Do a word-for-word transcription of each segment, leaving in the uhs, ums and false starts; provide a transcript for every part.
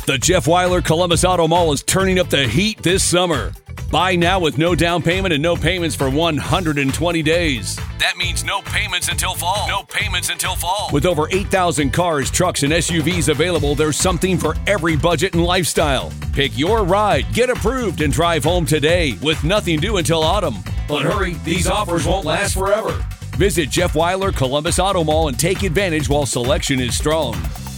The Jeff Weiler Columbus Auto Mall is turning up the heat this summer. Buy now with no down payment and no payments for one hundred twenty days. That means no payments until fall. No payments until fall. With over eight thousand cars, trucks, and S U Vs available, there's something for every budget and lifestyle. Pick your ride, get approved, and drive home today with nothing due until autumn. But hurry, these offers won't last forever. Visit Jeff Weiler Columbus Auto Mall and take advantage while selection is strong.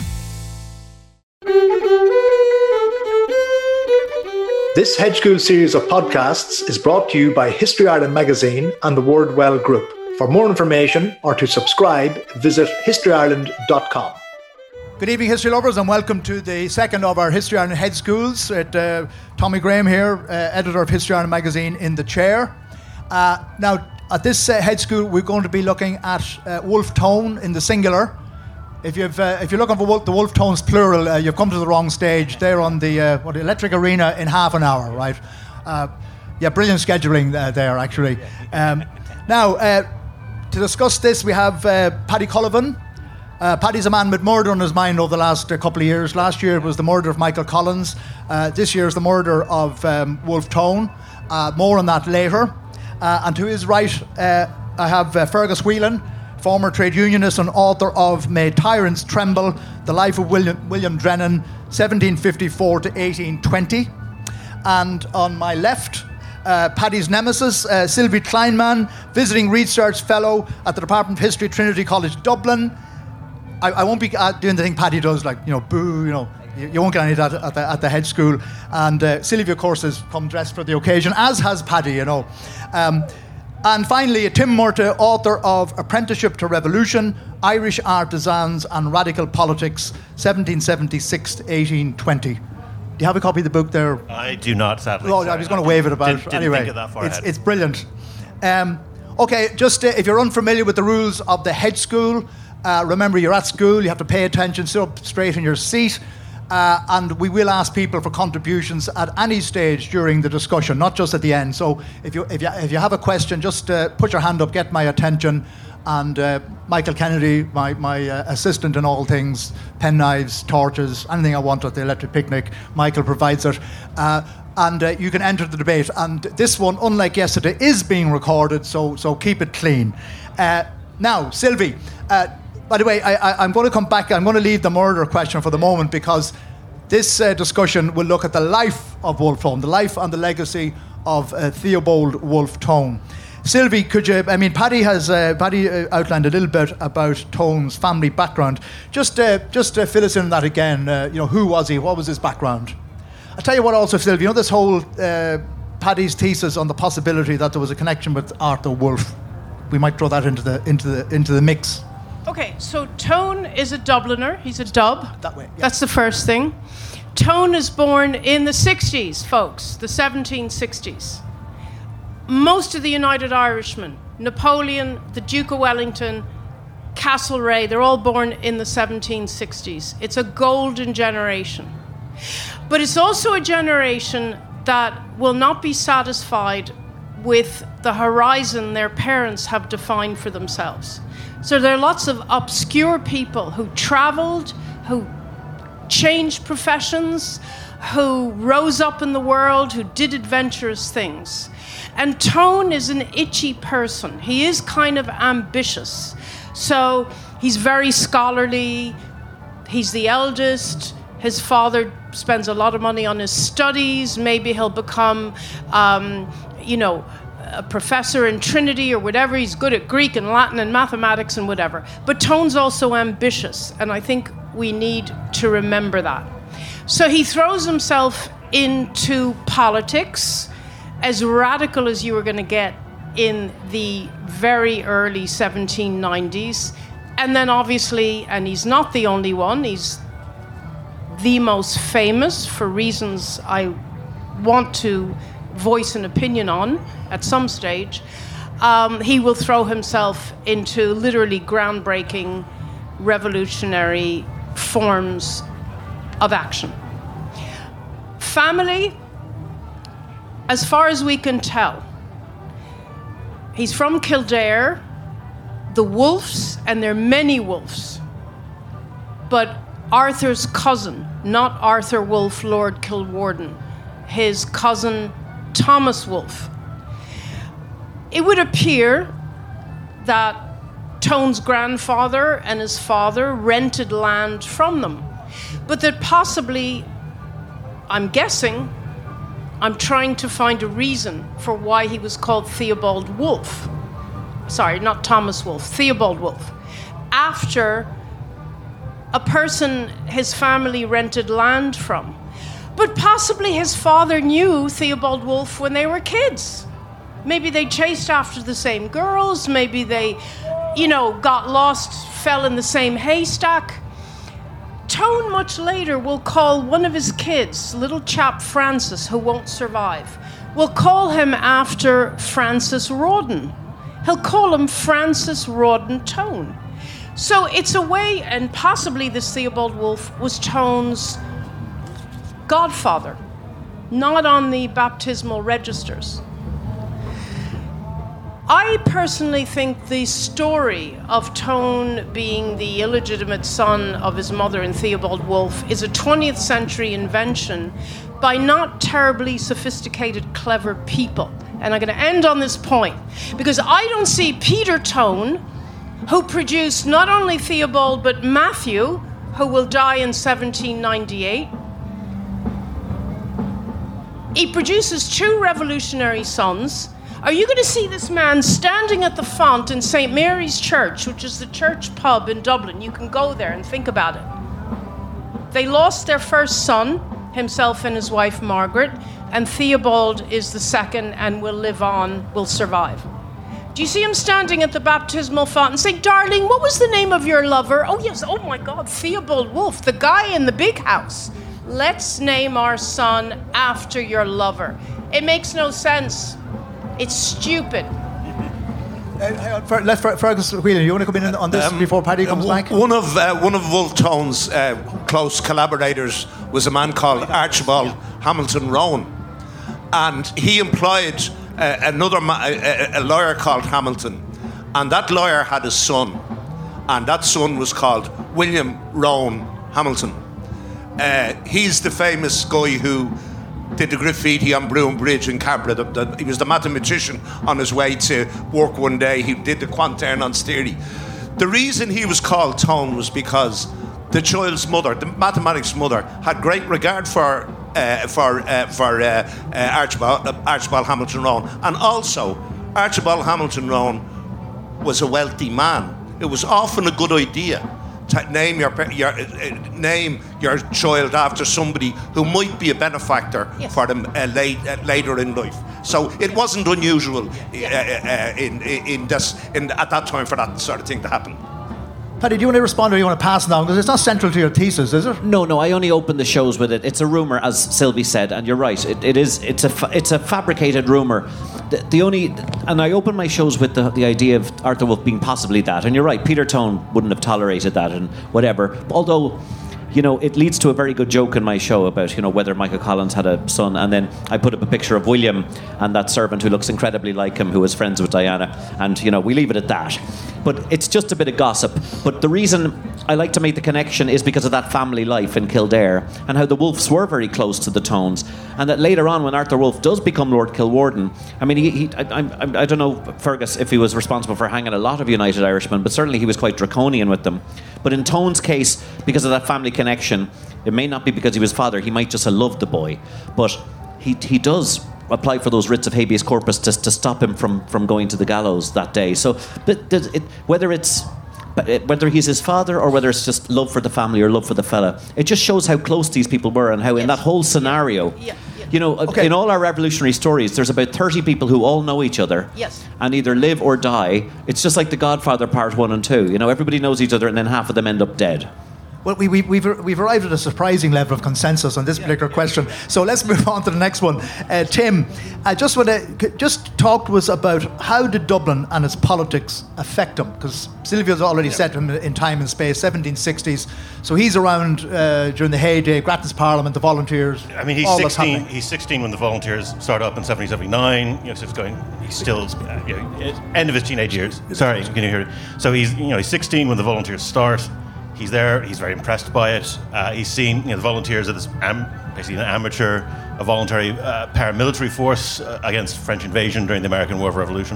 This Hedge School series of podcasts is brought to you by History Ireland magazine and the Wordwell Group. For more information or to subscribe, visit history ireland dot com. Good evening, history lovers, and welcome to the second of our History Ireland Hedge Schools. At, uh, Tommy Graham here, uh, editor of History Ireland magazine, in the chair. Uh, now, at this uh, Hedge School, we're going to be looking at uh, Wolfe Tone in the singular. If you've uh, if you're looking for Wolf, the Wolfe Tones plural, uh, you've come to the wrong stage. They're on the uh, what, Electric Arena in half an hour, right? Uh, yeah, brilliant scheduling uh, there, actually. Um, now, uh, to discuss this, we have uh, Paddy Cullivan. Uh, Paddy's a man with murder on his mind over the last uh, couple of years. Last year it was the murder of Michael Collins. Uh, this year is the murder of um, Wolfe Tone. Uh, more on that later. Uh, and to his right, uh, I have uh, Fergus Whelan, former trade unionist and author of May Tyrants Tremble, The Life of William, William Drennan, seventeen fifty-four to eighteen twenty. And on my left, uh, Paddy's nemesis, uh, Sylvie Kleinman, visiting research fellow at the Department of History, Trinity College, Dublin. I, I won't be uh, doing the thing Paddy does, like, you know, boo, you know, you, you won't get any of that at the, at the Hedge School. And uh, Sylvie, of course, has come dressed for the occasion, as has Paddy, you know. Um, And finally, Tim Murtagh, author of Apprenticeship to Revolution, Irish Artisans and Radical Politics, seventeen seventy-six to eighteen twenty. Do you have a copy of the book there? I do not, sadly. Oh, I was going to wave it about. Didn't, didn't anyway, think of that far it's, ahead. it's brilliant. Um, okay, just uh, if you're unfamiliar with the rules of the Hedge School, uh, remember you're at school, you have to pay attention, sit up straight in your seat. Uh, and we will ask people for contributions at any stage during the discussion, not just at the end. So if you if you, if you have a question, just uh, put your hand up, get my attention. And uh, Michael Kennedy, my, my uh, assistant in all things, penknives, torches, anything I want at the electric picnic, Michael provides it. Uh, and uh, you can enter the debate. And this one, unlike yesterday, is being recorded, so so keep it clean. Uh, now, Sylvie, uh, by the way, I, I, I'm going to come back. I'm going to leave the murder question for the moment, because this uh, discussion will look at the life of Wolfe Tone, the life and the legacy of uh, Theobald Wolfe Tone. Sylvie, could you? I mean, Paddy has uh, Paddy uh, outlined a little bit about Tone's family background. Just, uh, just uh, fill us in on that again. Uh, you know, who was he? What was his background? I'll tell you what. Also, Sylvie, you know this whole uh, Paddy's thesis on the possibility that there was a connection with Arthur Wolfe. We might throw that into the into the into the mix. Okay, so Tone is a Dubliner. He's a dub. That way, yeah. That's the first thing. Tone is born in the sixties, folks, the seventeen sixties. Most of the United Irishmen, Napoleon, the Duke of Wellington, Castlereagh, they're all born in the seventeen sixties. It's a golden generation. But it's also a generation that will not be satisfied with the horizon their parents have defined for themselves. So there are lots of obscure people who traveled, who changed professions, who rose up in the world, who did adventurous things. And Tone is an itchy person. He is kind of ambitious. So he's very scholarly. He's the eldest. His father spends a lot of money on his studies. Maybe he'll become, um, you know, a professor in Trinity or whatever. He's good at Greek and Latin and mathematics and whatever. But Tone's also ambitious, and I think we need to remember that. So he throws himself into politics, as radical as you were going to get in the very early seventeen nineties. And then obviously, and he's not the only one, he's the most famous for reasons I want to voice an opinion on at some stage. Um, he will throw himself into literally groundbreaking, revolutionary forms of action. Family, as far as we can tell, he's from Kildare, the Wolfes, and there are many Wolfes, but Arthur's cousin, not Arthur Wolfe, Lord Kilwarden, his cousin Thomas Wolfe. It would appear that Tone's grandfather and his father rented land from them, but that possibly, I'm guessing, I'm trying to find a reason for why he was called Theobald Wolfe. Sorry, not Thomas Wolfe, Theobald Wolfe. After a person his family rented land from. But possibly his father knew Theobald Wolfe when they were kids. Maybe they chased after the same girls, maybe they, you know, got lost, fell in the same haystack. Tone much later will call one of his kids, little chap Francis, who won't survive, will call him after Francis Rawdon. He'll call him Francis Rawdon Tone. So it's a way, and possibly this Theobald Wolfe was Tone's godfather, not on the baptismal registers. I personally think the story of Tone being the illegitimate son of his mother and Theobald Wolfe is a twentieth century invention by not terribly sophisticated, clever people. And I'm going to end on this point, because I don't see Peter Tone, who produced not only Theobald but Matthew, who will die in seventeen ninety-eight. He produces two revolutionary sons. Are you going to see this man standing at the font in Saint Mary's Church, which is the church pub in Dublin? You can go there and think about it. They lost their first son, himself and his wife Margaret, and Theobald is the second and will live on, will survive. Do you see him standing at the baptismal font and saying, "Darling, what was the name of your lover?" "Oh yes, oh my God, Theobald Wolfe, the guy in the big house. Let's name our son after your lover." It makes no sense. It's stupid. Uh, uh, let Fergus Whelan, you want to come in on this um, before Paddy comes uh, back? One of uh, one of Wolfe Tone's uh, close collaborators was a man called Archibald Hamilton Rowan, and he employed uh, another ma- a, a lawyer called Hamilton, and that lawyer had a son, and that son was called William Rowan Hamilton. Uh, he's the famous guy who did the graffiti on Broome Bridge in Cabra. The, the, he was the mathematician on his way to work one day. He did the quantern on Steary. The reason he was called Tone was because the child's mother, the mathematics mother, had great regard for uh, for uh, for uh, uh, Archibald, uh, Archibald Hamilton Rowan, and also Archibald Hamilton Rowan was a wealthy man. It was often a good idea to name your your uh, name your child after somebody who might be a benefactor yes. for them uh, late, uh, later in life. So it wasn't unusual uh, uh, in in this in at that time for that sort of thing to happen. Paddy, do you want to respond or do you want to pass it on? Because it's not central to your thesis, is it? No, no. I only opened the shows with it. It's a rumor, as Sylvie said, and you're right. It, it is. It's a. Fa- it's a fabricated rumor. The, the only, and I opened my shows with the the idea of Arthur Wolfe being possibly that. And you're right. Peter Tone wouldn't have tolerated that and whatever. Although, you know, it leads to a very good joke in my show about, you know, whether Michael Collins had a son, and then I put up a picture of William and that servant who looks incredibly like him, who was friends with Diana, and, you know, we leave it at that. But it's just a bit of gossip. But the reason I like to make the connection is because of that family life in Kildare and how the Wolfes were very close to the Tones, and that later on when Arthur Wolfe does become Lord Kilwarden, I mean, he, he I, I, I don't know, Fergus, if he was responsible for hanging a lot of United Irishmen, but certainly he was quite draconian with them. But in Tone's case, because of that family connection, it may not be because he was father, he might just have loved the boy, but he he does apply for those writs of habeas corpus to, to stop him from, from going to the gallows that day. So it, it, whether it's whether he's his father or whether it's just love for the family or love for the fella, it just shows how close these people were and how yes. in that whole scenario, yeah, yeah. you know, okay. in all our revolutionary stories, there's about thirty people who all know each other yes. and either live or die. It's just like The Godfather Part One and Two. You know, everybody knows each other and then half of them end up dead. Well, we, we, we've we've arrived at a surprising level of consensus on this yeah. particular question. So let's move on to the next one. Uh, Tim, I just want to just talk to us about how did Dublin and its politics affect him? Because Sylvia's already yeah. said him in time and space, seventeen sixties. So he's around uh, during the heyday, Grattan's Parliament, the Volunteers. I mean, he's sixteen. He's sixteen when the Volunteers start up in seventeen seventy-nine. You know, so it's going. He's still uh, you know, end of his teenage years. Sorry, can you hear it? So he's you know he's sixteen when the Volunteers start. He's there. He's very impressed by it. Uh, he's seen, you know, the volunteers are this am- basically an amateur, a voluntary uh, paramilitary force uh, against French invasion during the American War of Revolution.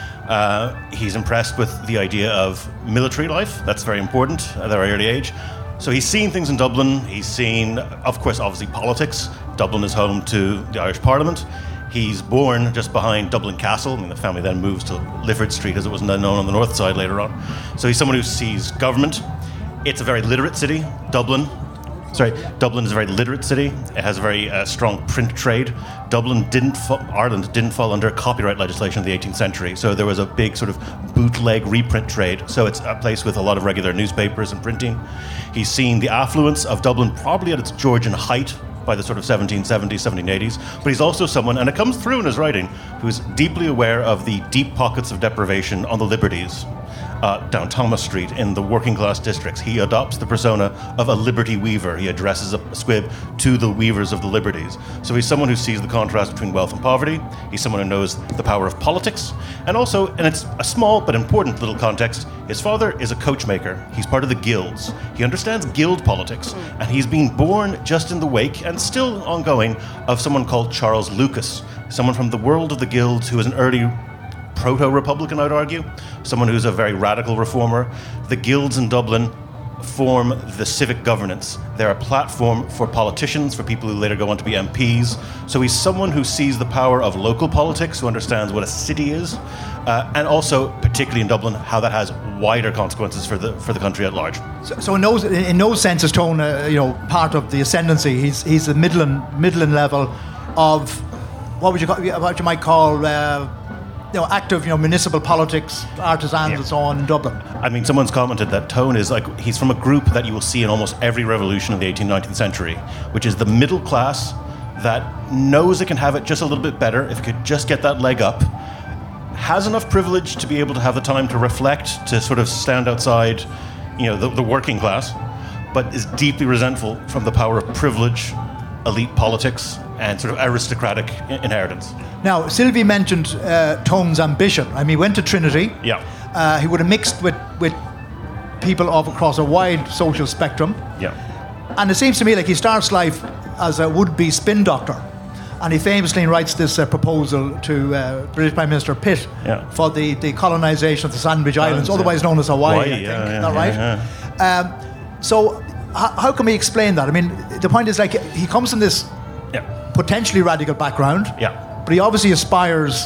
Uh, he's impressed with the idea of military life. That's very important at a very early age. So he's seen things in Dublin. He's seen, of course, obviously politics. Dublin is home to the Irish Parliament. He's born just behind Dublin Castle. I mean, the family then moves to Lifford Street, as it was known on the north side later on. So he's someone who sees government. It's a very literate city, Dublin. Sorry, Dublin is a very literate city. It has a very uh, strong print trade. Dublin didn't, fa- Ireland didn't fall under copyright legislation in the eighteenth century, so there was a big sort of bootleg reprint trade. So it's a place with a lot of regular newspapers and printing. He's seen the affluence of Dublin probably at its Georgian height by the sort of seventeen seventies, seventeen eighties. But he's also someone, and it comes through in his writing, who's deeply aware of the deep pockets of deprivation on the liberties. Uh, down Thomas Street in the working class districts. He adopts the persona of a liberty weaver. He addresses a squib to the weavers of the liberties. So he's someone who sees the contrast between wealth and poverty. He's someone who knows the power of politics. And also, and it's a small but important little context, his father is a coachmaker. He's part of the guilds. He understands guild politics. And he's been born just in the wake, and still ongoing, of someone called Charles Lucas, someone from the world of the guilds who was an early proto-republican, I'd argue, someone who's a very radical reformer. The guilds in Dublin form the civic governance. They're a platform for politicians, for people who later go on to be M Ps. So he's someone who sees the power of local politics, who understands what a city is, uh, and also, particularly in Dublin, how that has wider consequences for the for the country at large. So, so in, no, in no sense is Tone, uh, you know, part of the ascendancy. He's he's the Midland Midland level of what would you call, what you might call. Uh, You know, active, you know, municipal politics, artisans, yeah. and so on in Dublin. I mean, someone's commented that Tone is like, he's from a group that you will see in almost every revolution of the eighteenth, nineteenth century, which is the middle class that knows it can have it just a little bit better if it could just get that leg up, has enough privilege to be able to have the time to reflect, to sort of stand outside, you know, the, the working class, but is deeply resentful from the power of privilege, elite politics, and sort of aristocratic inheritance. Now, Sylvie mentioned uh, Tone's ambition. I mean, he went to Trinity. Yeah. Uh, he would have mixed with, with people of across a wide social spectrum. Yeah. And it seems to me like he starts life as a would-be spin doctor. And he famously writes this uh, proposal to uh, British Prime Minister Pitt yeah. for the, the colonisation of the Sandwich Islands, yeah. otherwise known as Hawaii, Hawaii I think. yeah, yeah, Is that right? Yeah, yeah. Um, so h- how can we explain that? I mean, the point is, like, he comes from this yeah. potentially radical background. Yeah. But he obviously aspires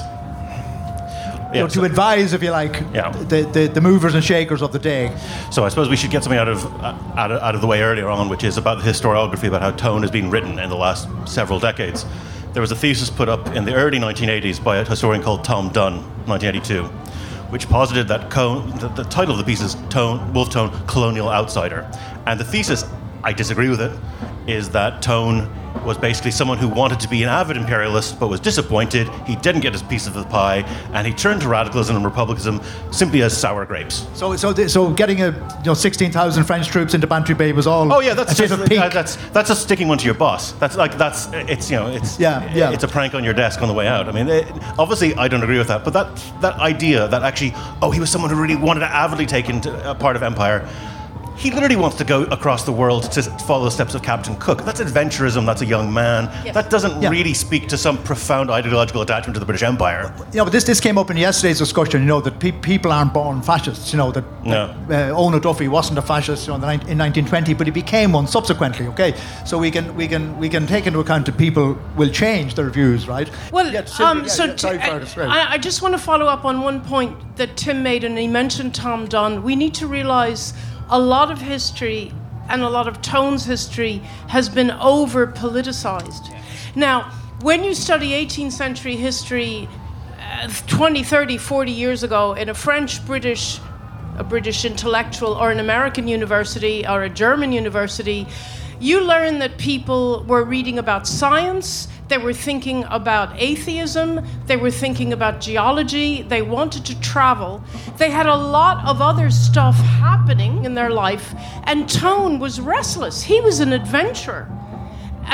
you yeah, know, so, to advise, if you like, yeah. the, the, the movers and shakers of the day. So I suppose we should get something out of, uh, out of out of the way earlier on, which is about the historiography, about how Tone has been written in the last several decades. There was a thesis put up in the early nineteen eighties by a historian called Tom Dunn, nineteen eighty-two, which posited that Cone, the, the title of the piece is Tone, Wolfe Tone, Colonial Outsider. And the thesis, I disagree with it, is that Tone was basically someone who wanted to be an avid imperialist but was disappointed. He didn't get his piece of the pie, and he turned to radicalism and republicanism simply as sour grapes. So, so, th- so getting a you know sixteen thousand French troops into Bantry Bay was all. Oh yeah, that's a just, bit of peak. uh, that's that's just sticking one to your boss. That's like that's it's you know it's Yeah, yeah. it's a prank on your desk on the way out. I mean, it, obviously I don't agree with that, but that that idea that actually oh he was someone who really wanted to avidly take into a part of empire. He literally wants to go across the world to follow the steps of Captain Cook. That's adventurism, that's a young man. Yes. That doesn't Yeah. really speak to some profound ideological attachment to the British Empire. You know, but this this came up in yesterday's discussion. You know that pe- people aren't born fascists. You know that No. uh, Ona Duffy wasn't a fascist, you know, in, the, in nineteen twenty, but he became one subsequently. Okay, so we can we can we can take into account that people will change their views, right? Well, Yeah, Sylvia, um, yeah, so yeah, sorry, t- Fergus, right. I, I just want to follow up on one point that Tim made, and he mentioned Tom Dunn. We need to realise a lot of history and a lot of Tone's history has been over politicized. Now, when you study eighteenth century history uh, twenty, thirty, forty years ago in a French, British, a British intellectual or an American university or a German university, you learn that people were reading about science, they were thinking about atheism, they were thinking about geology, they wanted to travel. They had a lot of other stuff happening in their life, and Tone was restless. He was an adventurer.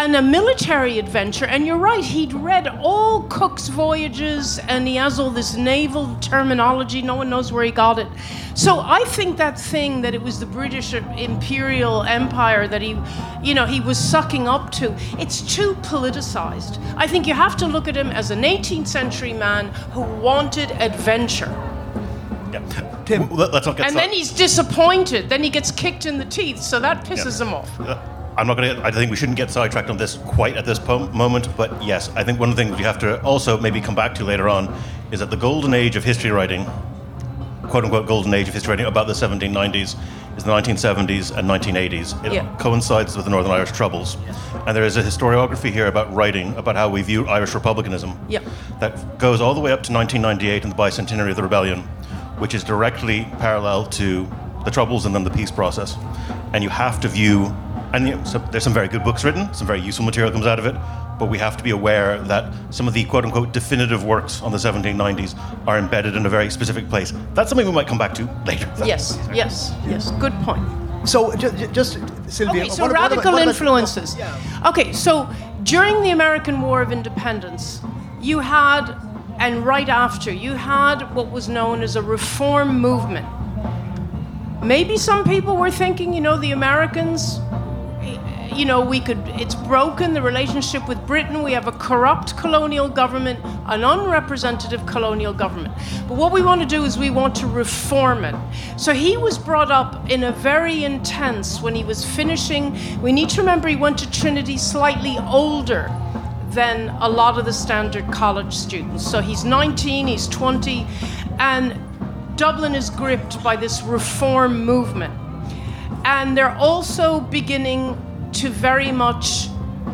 and a military adventure. And you're right, he'd read all Cook's voyages, and he has all this naval terminology. No one knows where he got it. So I think that thing that it was the British imperial empire that he, you know, he was sucking up to, it's too politicized. I think you have to look at him as an eighteenth century man who wanted adventure. Yeah. Tim, let's not get and then he's disappointed. Then he gets kicked in the teeth, so that pisses yeah. him off. I'm not going to. I think we shouldn't get sidetracked on this quite at this po- moment. But yes, I think one of the things you have to also maybe come back to later on is that the golden age of history writing, quote unquote, golden age of history writing about the seventeen nineties is the nineteen seventies and nineteen eighties. It yeah. coincides with the Northern Irish Troubles, and there is a historiography here about writing about how we view Irish republicanism. Yeah. That goes all the way up to nineteen ninety-eight and the bicentenary of the rebellion, which is directly parallel to the Troubles and then the peace process. And you have to view, and you know, so there's some very good books written, some very useful material comes out of it, but we have to be aware that some of the quote-unquote definitive works on the seventeen nineties are embedded in a very specific place. That's something we might come back to later. Yes, yes, yes, good point. So, just, just Sylvia... Okay, so what, radical what about, what influences. About, yeah. Okay, so during the American War of Independence, you had... And right after, you had what was known as a reform movement. Maybe some people were thinking, you know, the Americans, you know, we could, it's broken, the relationship with Britain. We have a corrupt colonial government, an unrepresentative colonial government. But what we want to do is we want to reform it. So he was brought up in a very intense, when he was finishing, we need to remember he went to Trinity slightly older than a lot of the standard college students. So he's nineteen, he's twenty, and Dublin is gripped by this reform movement. And they're also beginning to very much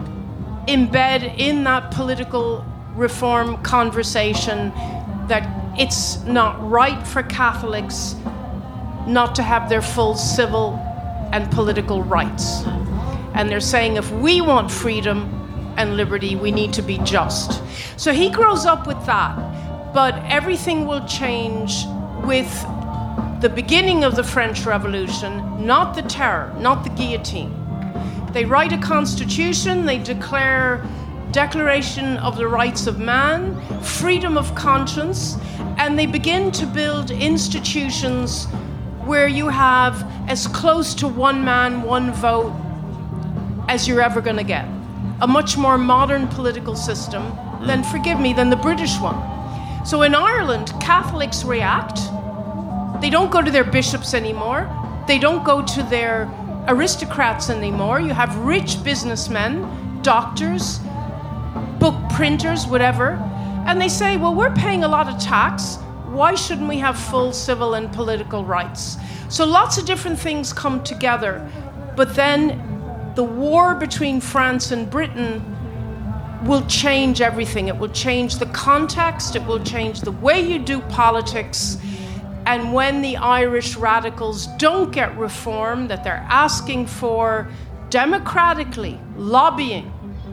embed in that political reform conversation that it's not right for Catholics not to have their full civil and political rights. And they're saying if we want freedom and liberty, we need to be just. So he grows up with that, but everything will change with the beginning of the French Revolution, not the terror, not the guillotine. They write a constitution, they declare Declaration of the Rights of Man, freedom of conscience, and they begin to build institutions where you have as close to one man, one vote as you're ever gonna get. A much more modern political system than, forgive me, than the British one. So in Ireland, Catholics react. They don't go to their bishops anymore. They don't go to their aristocrats anymore. You have rich businessmen, doctors, book printers, whatever, and they say, well, we're paying a lot of tax. Why shouldn't we have full civil and political rights? So lots of different things come together, but then the war between France and Britain will change everything. It will change the context, it will change the way you do politics. And when the Irish radicals don't get reform that they're asking for democratically, lobbying,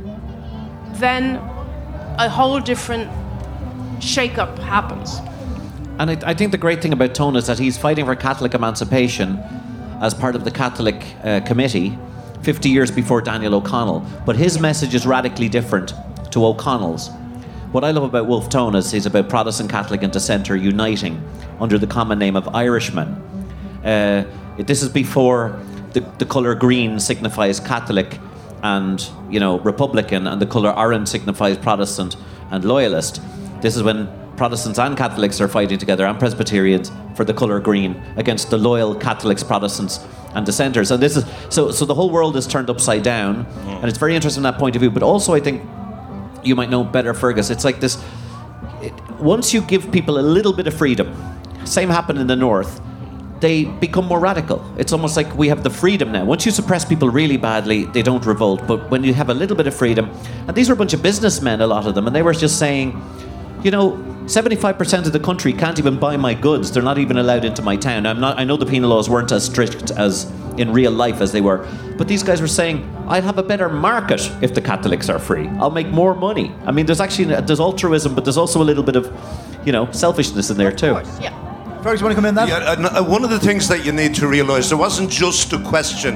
then a whole different shake-up happens. And I, I think the great thing about Tone is that he's fighting for Catholic emancipation as part of the Catholic uh, Committee fifty years before Daniel O'Connell. But his message is radically different to O'Connell's. What I love about Wolfe Tone is he's about Protestant, Catholic and Dissenter uniting under the common name of Irishmen. Uh, this is before the, the colour green signifies Catholic and, you know, Republican, and the colour orange signifies Protestant and Loyalist. This is when Protestants and Catholics are fighting together, and Presbyterians, for the colour green against the loyal Catholics, Protestants and Dissenters. And this is so so the whole world is turned upside down, and it's very interesting from that point of view. But also I think you might know better, Fergus, it's like this, it, once you give people a little bit of freedom, same happened in the North, they become more radical. It's almost like we have the freedom now. Once you suppress people really badly, they don't revolt. But when you have a little bit of freedom, and these were a bunch of businessmen, a lot of them, and they were just saying, you know, seventy-five percent of the country can't even buy my goods. They're not even allowed into my town. I'm not, I know the penal laws weren't as strict as in real life as they were. But these guys were saying, I'll have a better market if the Catholics are free. I'll make more money. I mean, there's actually, there's altruism, but there's also a little bit of, you know, selfishness in there too. Yeah. Fergus, you want to come in that? Yeah, uh, one of the things that you need to realise, there wasn't just a question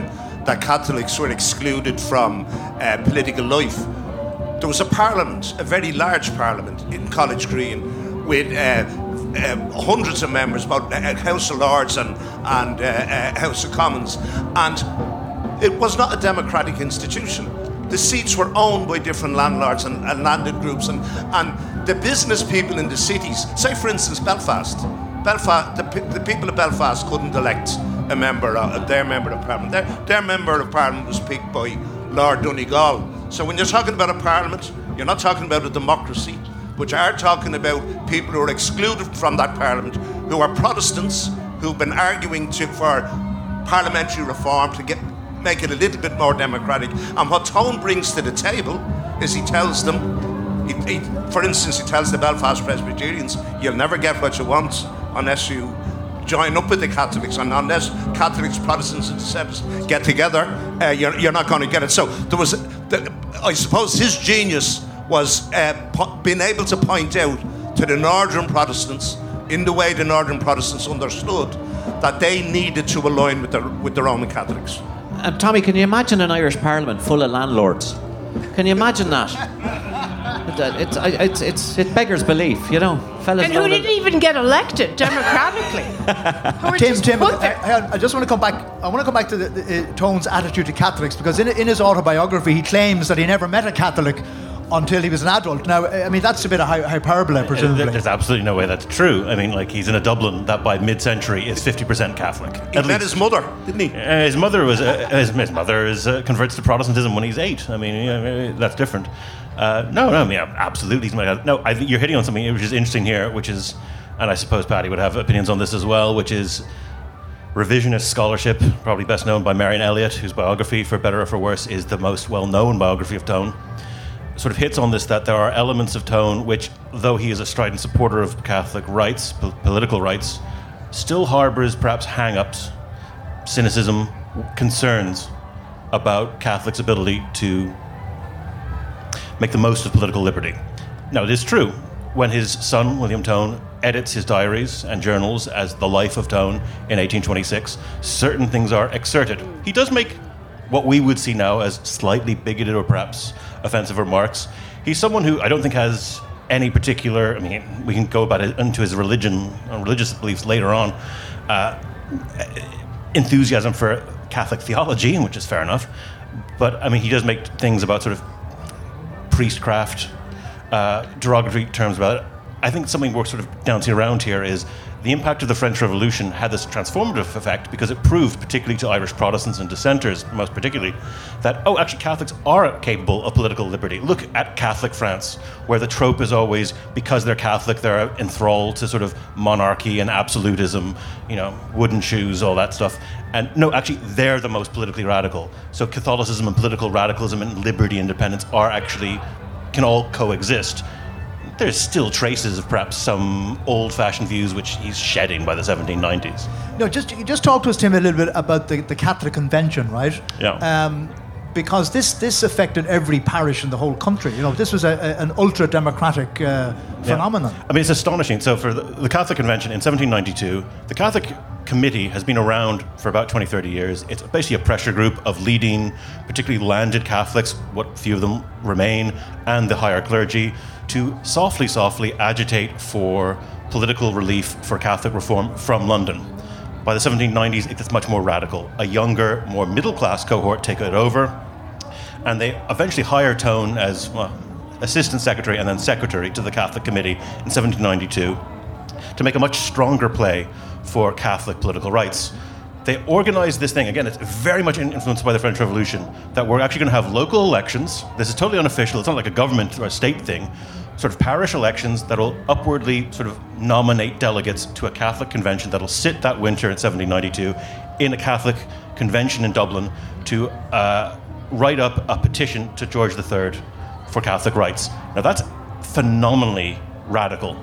that Catholics were excluded from uh, political life. There was a parliament, a very large parliament in College Green with uh, uh, hundreds of members, both uh, House of Lords and, and uh, uh, House of Commons. And it was not a democratic institution. The seats were owned by different landlords and, and landed groups, and, and the business people in the cities, say for instance Belfast, Belfast, the, the people of Belfast couldn't elect a member, of, their member of parliament. Their, their member of parliament was picked by Lord Donegal. So when you're talking about a parliament, you're not talking about a democracy, but you are talking about people who are excluded from that parliament, who are Protestants, who've been arguing to, for parliamentary reform to get make it a little bit more democratic. And what Tone brings to the table is he tells them, he, he, for instance, he tells the Belfast Presbyterians, you'll never get what you want unless you join up with the Catholics, and unless Catholics, Protestants and Dissenters get together, uh, you're, you're not going to get it. So there was, the, I suppose his genius was uh, po- being able to point out to the Northern Protestants, in the way the Northern Protestants understood, that they needed to align with the, with the Roman Catholics. And uh, Tommy, can you imagine an Irish Parliament full of landlords? Can you imagine that? It, it, it's, it's, it beggars belief, you know. Fellas and who didn't even get elected democratically. Tim, Tim, I, I just want to come back. I want to come back to the, the, uh, Tone's attitude to Catholics, because in, in his autobiography he claims that he never met a Catholic until he was an adult. Now, I mean, that's a bit of hyperbole, presumably. There's absolutely no way that's true. I mean, like, he's in a Dublin that by mid-century is fifty percent Catholic. He met his mother, didn't he? Uh, his mother was uh, his, his mother is uh, converts to Protestantism when he's eight. I mean, you know, that's different. Uh, no, no, I mean, absolutely. No, I think you're hitting on something which is interesting here, which is, and I suppose Paddy would have opinions on this as well, which is revisionist scholarship, probably best known by Marion Elliott, whose biography, for better or for worse, is the most well-known biography of Tone. Sort of hits on this, that there are elements of Tone which, though he is a strident supporter of Catholic rights, po- political rights, still harbours perhaps hang-ups, cynicism, concerns about Catholics' ability to make the most of political liberty. Now, it is true, when his son, William Tone, edits his diaries and journals as The Life of Tone in eighteen twenty-six, certain things are excerpted. He does make what we would see now as slightly bigoted or perhaps offensive remarks. He's someone who I don't think has any particular, I mean, we can go about it into his religion, religious beliefs later on, uh, enthusiasm for Catholic theology, which is fair enough. But, I mean, he does make things about sort of priestcraft, uh, derogatory terms about it. I think something we're sort of dancing around here is the impact of the French Revolution had this transformative effect because it proved, particularly to Irish Protestants and dissenters, most particularly, that, oh, actually Catholics are capable of political liberty. Look at Catholic France, where the trope is always, because they're Catholic, they're enthralled to sort of monarchy and absolutism, you know, wooden shoes, all that stuff. And no, actually, they're the most politically radical. So Catholicism and political radicalism and liberty independence are actually, can all coexist. There's still traces of perhaps some old-fashioned views which he's shedding by the seventeen nineties. No, just just talk to us, Tim, a little bit about the, the Catholic Convention, right? Yeah. Um, because this this affected every parish in the whole country. You know, this was a, a, an ultra-democratic uh, phenomenon. Yeah. I mean, it's astonishing. So for the, the Catholic Convention in seventeen ninety-two, the Catholic Committee has been around for about twenty, thirty years. It's basically a pressure group of leading, particularly landed Catholics, what few of them remain, and the higher clergy, to softly, softly agitate for political relief for Catholic reform from London. By the seventeen nineties, it gets much more radical. A younger, more middle-class cohort take it over, and they eventually hire Tone as well, assistant secretary and then secretary to the Catholic Committee in seventeen ninety-two to make a much stronger play for Catholic political rights. They organized this thing, again, it's very much influenced by the French Revolution, that we're actually going to have local elections. This is totally unofficial, it's not like a government or a state thing, sort of parish elections that'll upwardly sort of nominate delegates to a Catholic convention that'll sit that winter in seventeen ninety-two in a Catholic convention in Dublin to uh, write up a petition to George the Third for Catholic rights. Now that's phenomenally radical.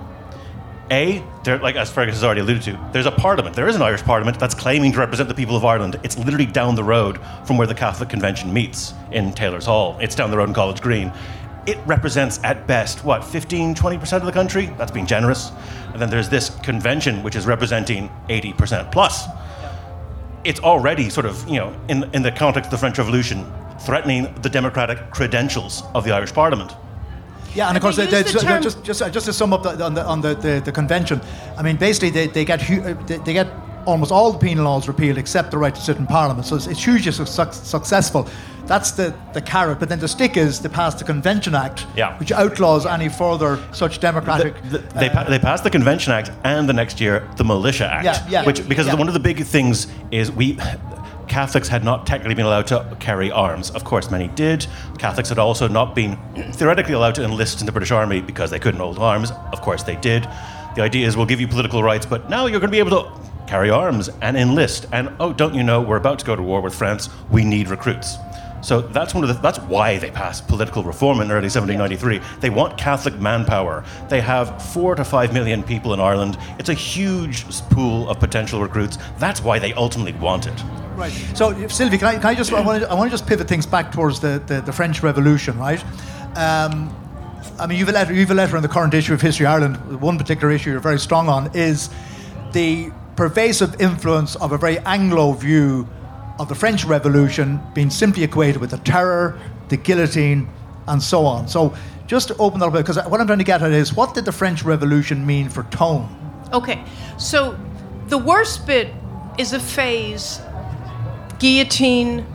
A, there, like as Fergus has already alluded to, there's a parliament. There is an Irish parliament that's claiming to represent the people of Ireland. It's literally down the road from where the Catholic Convention meets in Taylor's Hall. It's down the road in College Green. It represents, at best, what, fifteen, twenty percent of the country? That's being generous. And then there's this convention, which is representing eighty percent plus. it's already sort of, you know, in, in the context of the French Revolution, threatening the democratic credentials of the Irish Parliament. Yeah, and of They course, they, use they, the term- just, just, just to sum up the, on, the, on the, the, the convention, I mean, basically they, they, get, hu- they, they get almost all the penal laws repealed except the right to sit in Parliament. So it's, it's hugely su- successful. That's the, the carrot. But then the stick is they passed the Convention Act, Yeah. which outlaws any further such democratic... The- the- they, pa- they passed the Convention Act and the next year the Militia Act, Yeah, yeah. which because Yeah. one of the big things is we Catholics had not technically been allowed to carry arms. Of course, many did. Catholics had also not been theoretically allowed to enlist in the British Army because they couldn't hold arms. Of course, they did. The idea is we'll give you political rights, but now you're going to be able to carry arms and enlist. And oh, don't you know, we're about to go to war with France. We need recruits. So that's one of the, that's why they passed political reform in early seventeen ninety-three. They want Catholic manpower. They have four to five million people in Ireland. It's a huge pool of potential recruits. That's why they ultimately want it. Right. So, Sylvie, can I, can I just, I want to, I want to just pivot things back towards the, the, the French Revolution, right? Um, I mean, you've a letter, you've a letter in the current issue of History Ireland. One particular issue you're very strong on is the pervasive influence of a very Anglo view of the French Revolution being simply equated with the terror, the guillotine, and so on. So, just to open that up, because what I'm trying to get at is, what did the French Revolution mean for Tone? Okay, so the worst bit is a phase, guillotine,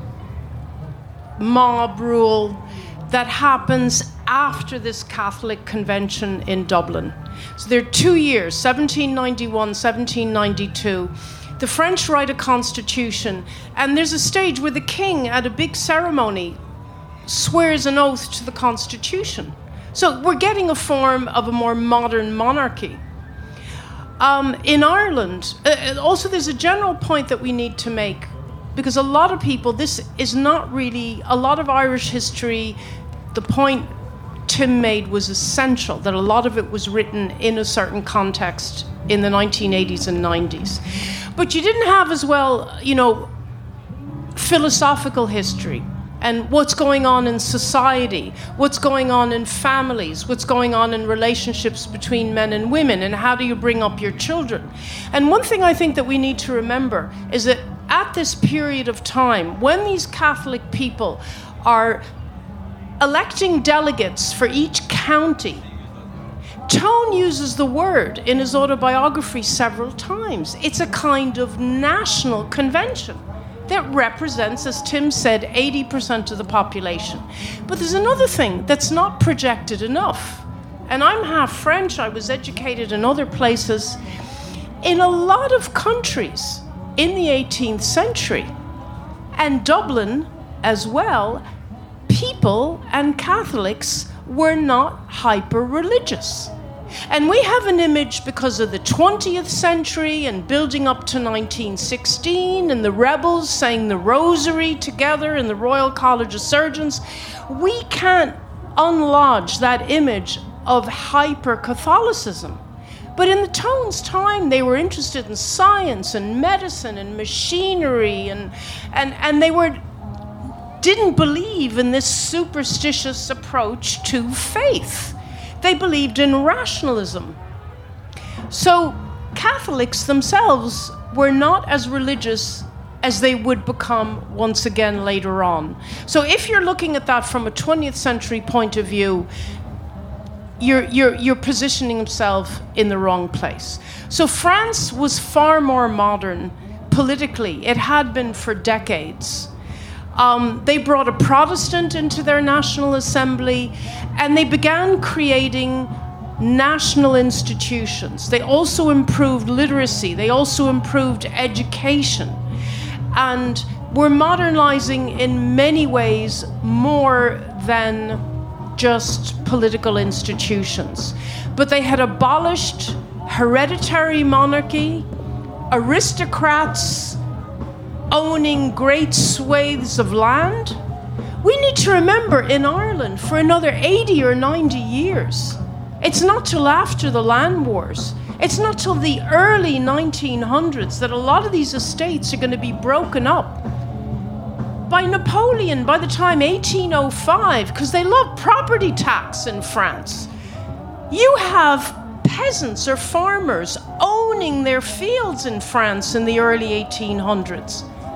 mob rule, that happens after this Catholic convention in Dublin. So there are two years, seventeen ninety-one, seventeen ninety-two. The French write a constitution, and there's a stage where the king, at a big ceremony, swears an oath to the constitution. So we're getting a form of a more modern monarchy. Um, in Ireland, uh, also there's a general point that we need to make, because a lot of people, this is not really, a lot of Irish history, the point Tim made was essential, that a lot of it was written in a certain context in the nineteen eighties and nineties. But you didn't have as well, you know, philosophical history and what's going on in society, what's going on in families, what's going on in relationships between men and women, and how do you bring up your children. And one thing I think that we need to remember is that at this period of time, when these Catholic people are electing delegates for each county, Tone uses the word in his autobiography several times. It's a kind of national convention that represents, as Tim said, eighty percent of the population. But there's another thing that's not projected enough. And I'm half French, I was educated in other places. In a lot of countries in the eighteenth century, and Dublin as well, people and Catholics were not hyper-religious. And we have an image because of the twentieth century and building up to nineteen sixteen and the rebels saying the rosary together in the Royal College of Surgeons. We can't unlodge that image of hyper-Catholicism. But in the Tones' time, they were interested in science and medicine and machinery, and, and, and they were didn't believe in this superstitious approach to faith. They believed in rationalism. So Catholics themselves were not as religious as they would become once again later on. So if you're looking at that from a twentieth century point of view, you're, you're, you're positioning yourself in the wrong place. So France was far more modern politically. It had been for decades. Um, they brought a Protestant into their National Assembly, and they began creating national institutions. They also improved literacy. They also improved education. And were modernizing in many ways more than just political institutions. But they had abolished hereditary monarchy, aristocrats owning great swathes of land. We need to remember in Ireland for another eighty or ninety years, it's not till after the land wars, it's not till the early nineteen hundreds that a lot of these estates are going to be broken up by Napoleon by the time eighteen oh five, because they love property tax in France. You have peasants or farmers owning their fields in France in the early eighteen hundreds.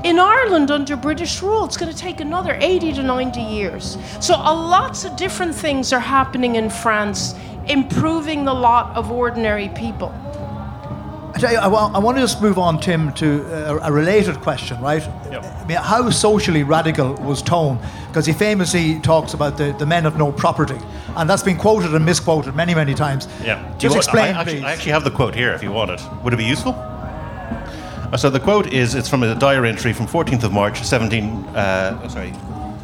In Ireland, under British rule, it's going to take another eighty to ninety years. So a lots of different things are happening in France, improving the lot of ordinary people. I tell you, I, wa- I want to just move on, Tim, to a, a related question, right? Yep. I mean, how socially radical was Tone? Because he famously talks about the, the men of no property, and that's been quoted and misquoted many, many times. Yeah. Do you Just want- explain, I actually, please. I actually have the quote here if you want it. Would it be useful? Uh, So the quote is, it's from a diary entry from fourteenth of March, seventeen, uh, oh, sorry,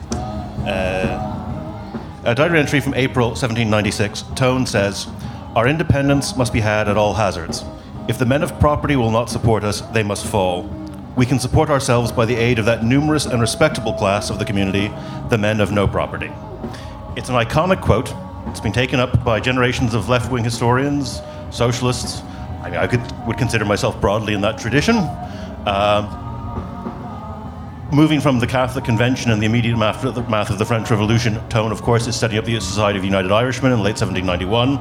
uh, a diary entry from April seventeen ninety-six. Tone says, "Our independence must be had at all hazards. If the men of property will not support us, they must fall. We can support ourselves by the aid of that numerous and respectable class of the community, the men of no property." It's an iconic quote. It's been taken up by generations of left-wing historians, socialists. I mean, I could, would consider myself broadly in that tradition. Uh, moving from the Catholic Convention and the immediate aftermath of the French Revolution, Tone, of course, is setting up the Society of United Irishmen in late seventeen ninety-one.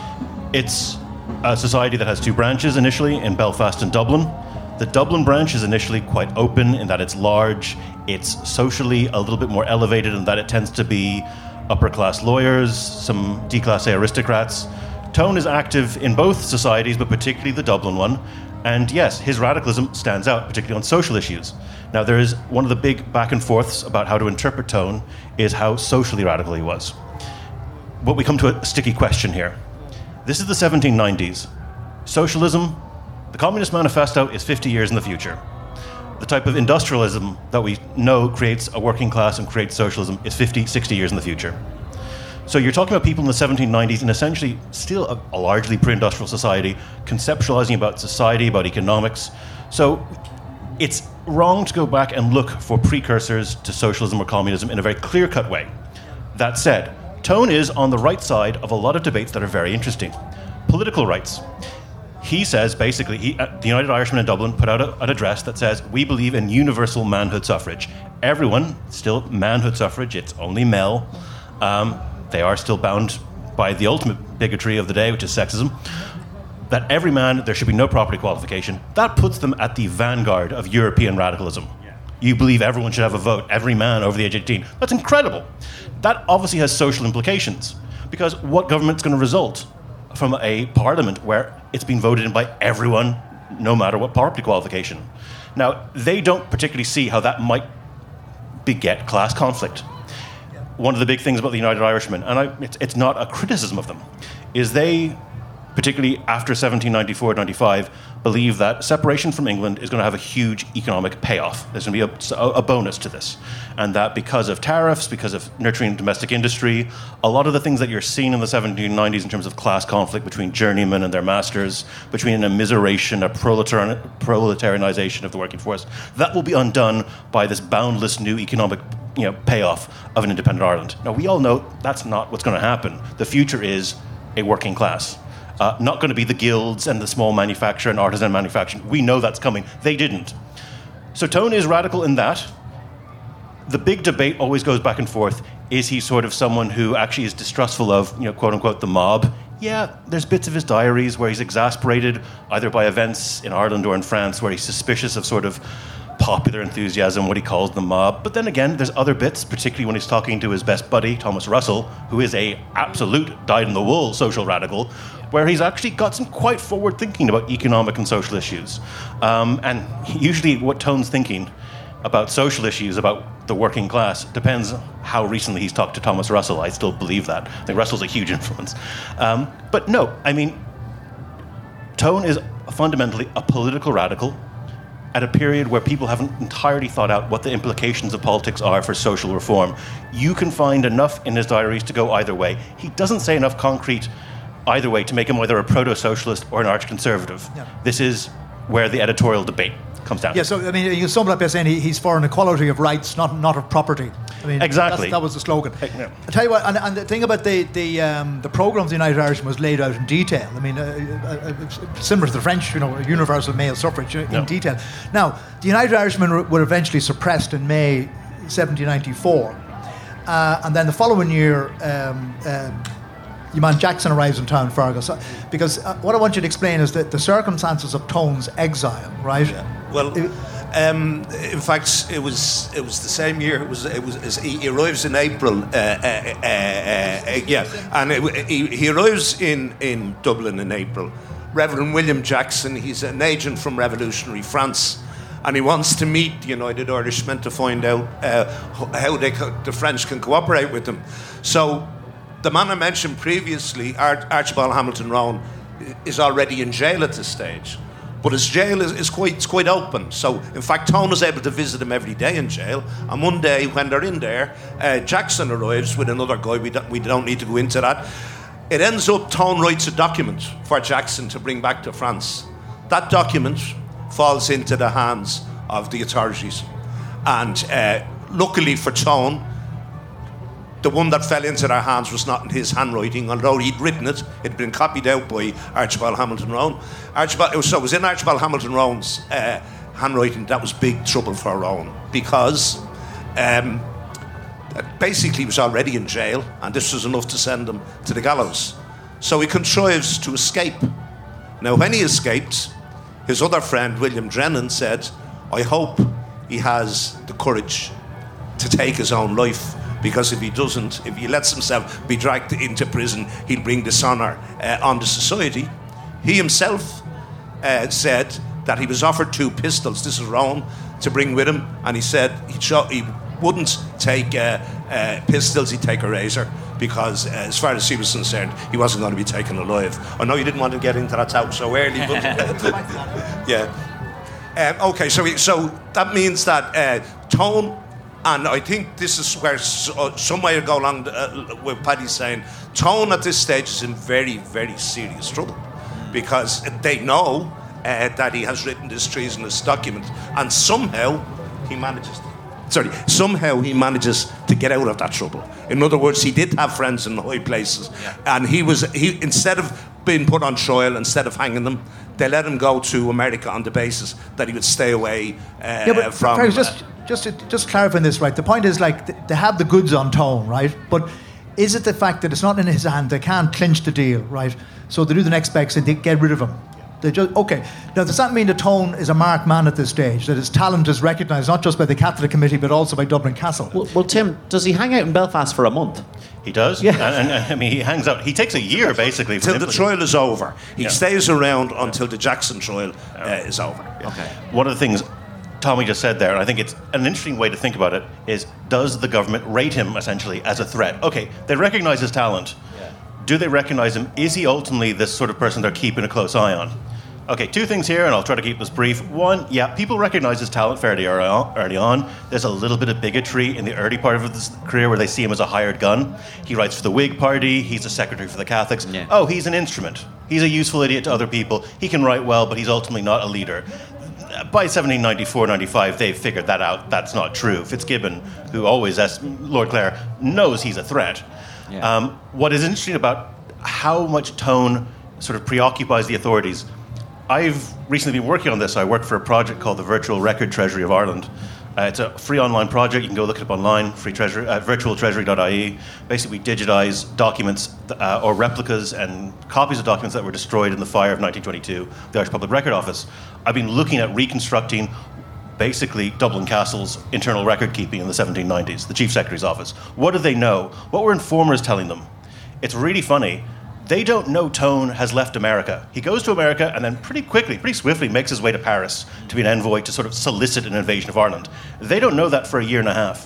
It's a society that has two branches initially, in Belfast and Dublin. The Dublin branch is initially quite open in that it's large, it's socially a little bit more elevated in that it tends to be upper-class lawyers, some D-class aristocrats. Tone is active in both societies, but particularly the Dublin one. And yes, his radicalism stands out, particularly on social issues. Now, there is one of the big back and forths about how to interpret Tone is how socially radical he was. But we come to a sticky question here. This is the seventeen nineties. Socialism, the Communist Manifesto is fifty years in the future. The type of industrialism that we know creates a working class and creates socialism is fifty, sixty years in the future. So you're talking about people in the seventeen nineties in essentially still a, a largely pre-industrial society, conceptualizing about society, about economics. So it's wrong to go back and look for precursors to socialism or communism in a very clear-cut way. That said, Tone is on the right side of a lot of debates that are very interesting. Political rights. He says, basically, he, uh, the United Irishmen in Dublin put out a, an address that says, we believe in universal manhood suffrage. Everyone, still manhood suffrage, it's only male. Um, they are still bound by the ultimate bigotry of the day, which is sexism. That every man, there should be no property qualification. That puts them at the vanguard of European radicalism. You believe everyone should have a vote, every man over the age of eighteen. That's incredible. That obviously has social implications, because what government's going to result from a parliament where it's been voted in by everyone, no matter what property qualification? Now, they don't particularly see how that might beget class conflict. One of the big things about the United Irishmen, and I, it's, it's not a criticism of them, is they, particularly after seventeen ninety-four ninety-five, believe that separation from England is going to have a huge economic payoff. There's going to be a, a bonus to this. And that because of tariffs, because of nurturing domestic industry, a lot of the things that you're seeing in the seventeen nineties in terms of class conflict between journeymen and their masters, between a immiseration, a proletarian, proletarianization of the working force, that will be undone by this boundless new economic you know, payoff of an independent Ireland. Now, we all know that's not what's going to happen. The future is a working class. Uh, not going to be the guilds and the small manufacturer and artisan manufacturing. We know that's coming. They didn't. So Tone is radical in that. The big debate always goes back and forth. Is he sort of someone who actually is distrustful of, you know, quote unquote, the mob? Yeah, there's bits of his diaries where he's exasperated either by events in Ireland or in France where he's suspicious of sort of popular enthusiasm, what he calls the mob. But then again, there's other bits, particularly when he's talking to his best buddy, Thomas Russell, who is a absolute dyed-in-the-wool social radical, where he's actually got some quite forward thinking about economic and social issues. Um, and usually what Tone's thinking about social issues, about the working class, depends how recently he's talked to Thomas Russell. I still believe that. I think Russell's a huge influence. Um, but no, I mean, Tone is fundamentally a political radical at a period where people haven't entirely thought out what the implications of politics are for social reform. You can find enough in his diaries to go either way. He doesn't say enough concrete either way to make him either a proto-socialist or an arch-conservative. Yeah. This is where the editorial debate comes down. Yeah, so I mean, you can sum it up by saying he, he's for an equality of rights, not not of property. I mean, exactly. That was the slogan. Yeah. I tell you what, and, and the thing about the the um, the program of the United Irishmen was laid out in detail. I mean, uh, uh, similar to the French, you know, universal male suffrage in no. detail. Now, the United Irishmen were eventually suppressed in May seventeen ninety-four, uh, and then the following year. Um, uh, Your man Jackson arrives in town, Fergus, because uh, what I want you to explain is that the circumstances of Tone's exile, right? Yeah. Well, it, Um, in fact, it was it was the same year. It was it was he arrives in April. Uh, uh, uh, uh, yeah, and it, he, he arrives in, in Dublin in April. Reverend William Jackson. He's an agent from revolutionary France, and he wants to meet the United Irishmen to find out uh, how they co- the French can cooperate with them. So, the man I mentioned previously, Ar- Archibald Hamilton Rowan, is already in jail at this stage. But his jail is, is quite it's quite open. So, in fact, Tone was able to visit him every day in jail. And one day, when they're in there, uh, Jackson arrives with another guy. We don't, we don't need to go into that. It ends up Tone writes a document for Jackson to bring back to France. That document falls into the hands of the authorities. And uh, luckily for Tone, the one that fell into their hands was not in his handwriting, although he'd written it. It had been copied out by Archibald Hamilton Rowan. Archibald, so it was in Archibald Hamilton Rowan's uh, handwriting. That was big trouble for Rowan, because um, basically he was already in jail, and this was enough to send him to the gallows. So he contrives to escape. Now, when he escaped, his other friend, William Drennan, said, I hope he has the courage to take his own life, because if he doesn't, if he lets himself be dragged into prison, he'll bring dishonour uh, on the society. He himself uh, said that he was offered two pistols, this is Rowan, to bring with him, and he said he'd show, he wouldn't take uh, uh, pistols, he'd take a razor, because uh, as far as he was concerned, he wasn't going to be taken alive. I know you didn't want to get into that talk so early, but yeah. Um, okay, so he, so that means that uh, Tone, and I think this is where so, some way to go along uh, with Paddy's saying, Tone at this stage is in very, very serious trouble, because they know uh, that he has written this treasonous document, and somehow he manages to, sorry, somehow he manages to get out of that trouble. In other words, he did have friends in high places, yeah. and he was he instead of being put on trial, instead of hanging them, they let him go to America on the basis that he would stay away uh, yeah, but from. Fergus, just, just, to, just clarifying this, right? The point is, like, they have the goods on Tone, right? But is it the fact that it's not in his hand? They can't clinch the deal, right? So they do the next best and they get rid of him. They just okay. Now, does that mean that Tone is a marked man at this stage? That his talent is recognised not just by the Catholic Committee but also by Dublin Castle? Well, well, Tim, does he hang out in Belfast for a month? He does. Yeah. And, and I mean, he hangs out. He takes a year basically till the trial is over. He yeah. stays around until the Jackson trial uh, is over. Yeah. Okay. One of the things Tommy just said there, and I think it's an interesting way to think about it, is does the government rate him essentially as a threat? Okay, they recognise his talent. Yeah. Do they recognise him? Is he ultimately this sort of person they're keeping a close eye on? Okay, two things here, and I'll try to keep this brief. One, yeah, people recognize his talent fairly early on. There's a little bit of bigotry in the early part of his career where they see him as a hired gun. He writes for the Whig Party. He's a secretary for the Catholics. Yeah. Oh, he's an instrument. He's a useful idiot to other people. He can write well, but he's ultimately not a leader. By seventeen ninety-four ninety-five, they've figured that out. That's not true. Fitzgibbon, who always, as Lord Clare, knows he's a threat. Yeah. Um, what is interesting about how much Tone sort of preoccupies the authorities, I've recently been working on this. I work for a project called the Virtual Record Treasury of Ireland. Uh, it's a free online project. You can go look it up online, free treasury, uh, virtual treasury dot I E. Basically, we digitize documents uh, or replicas and copies of documents that were destroyed in the fire of nineteen twenty-two, the Irish Public Record Office. I've been looking at reconstructing basically Dublin Castle's internal record keeping in the seventeen nineties, the Chief Secretary's office. What do they know? What were informers telling them? It's really funny. They don't know Tone has left America. He goes to America and then pretty quickly, pretty swiftly makes his way to Paris to be an envoy to sort of solicit an invasion of Ireland. They don't know that for a year and a half.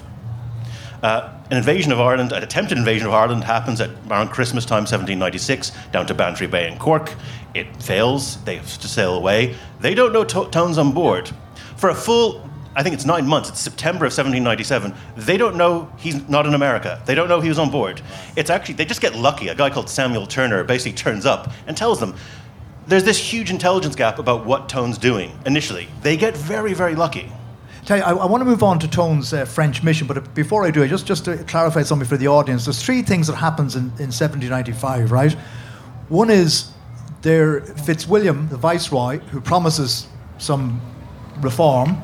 Uh, an invasion of Ireland, an attempted invasion of Ireland happens at around Christmas time, seventeen ninety-six, down to Bantry Bay in Cork. It fails. They have to sail away. They don't know to- Tone's on board. For a full, I think it's nine months, it's September of seventeen ninety-seven, they don't know he's not in America. They don't know he was on board. It's actually, they just get lucky. A guy called Samuel Turner basically turns up and tells them, there's this huge intelligence gap about what Tone's doing initially. They get very, very lucky. Tell you, I, I want to move on to Tone's uh, French mission, but before I do, just, just to clarify something for the audience, there's three things that happens in, in seventeen ninety-five, right? One is there Fitzwilliam, the Viceroy, who promises some reform,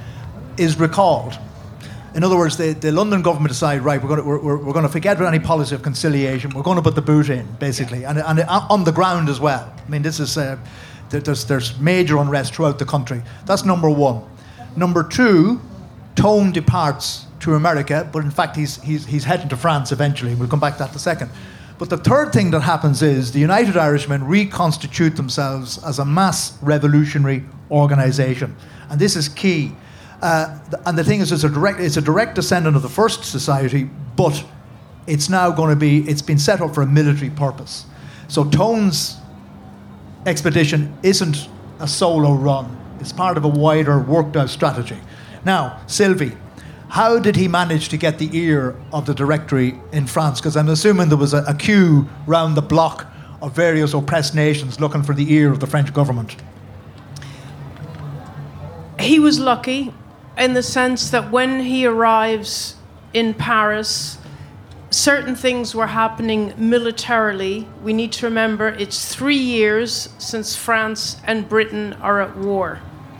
is recalled. In other words, the, the London government decide, right, we're going to we're, we're going to forget about any policy of conciliation. We're going to put the boot in, basically, and and on the ground as well. I mean, this is uh, there's there's major unrest throughout the country. That's number one. Number two, Tone departs to America, but in fact he's, he's, he's heading to France eventually. We'll come back to that in a second. But the third thing that happens is the United Irishmen reconstitute themselves as a mass revolutionary organisation. And this is key. Uh, and the thing is, it's a direct, it's a direct descendant of the First Society, but it's now going to be, it's been set up for a military purpose. So Tone's expedition isn't a solo run. It's part of a wider, worked out strategy. Now, Sylvie, how did he manage to get the ear of the Directory in France? Because I'm assuming there was a, a queue round the block of various oppressed nations looking for the ear of the French government. He was lucky in the sense that when he arrives in Paris, certain things were happening militarily. We need to remember it's three years since France and Britain are at war.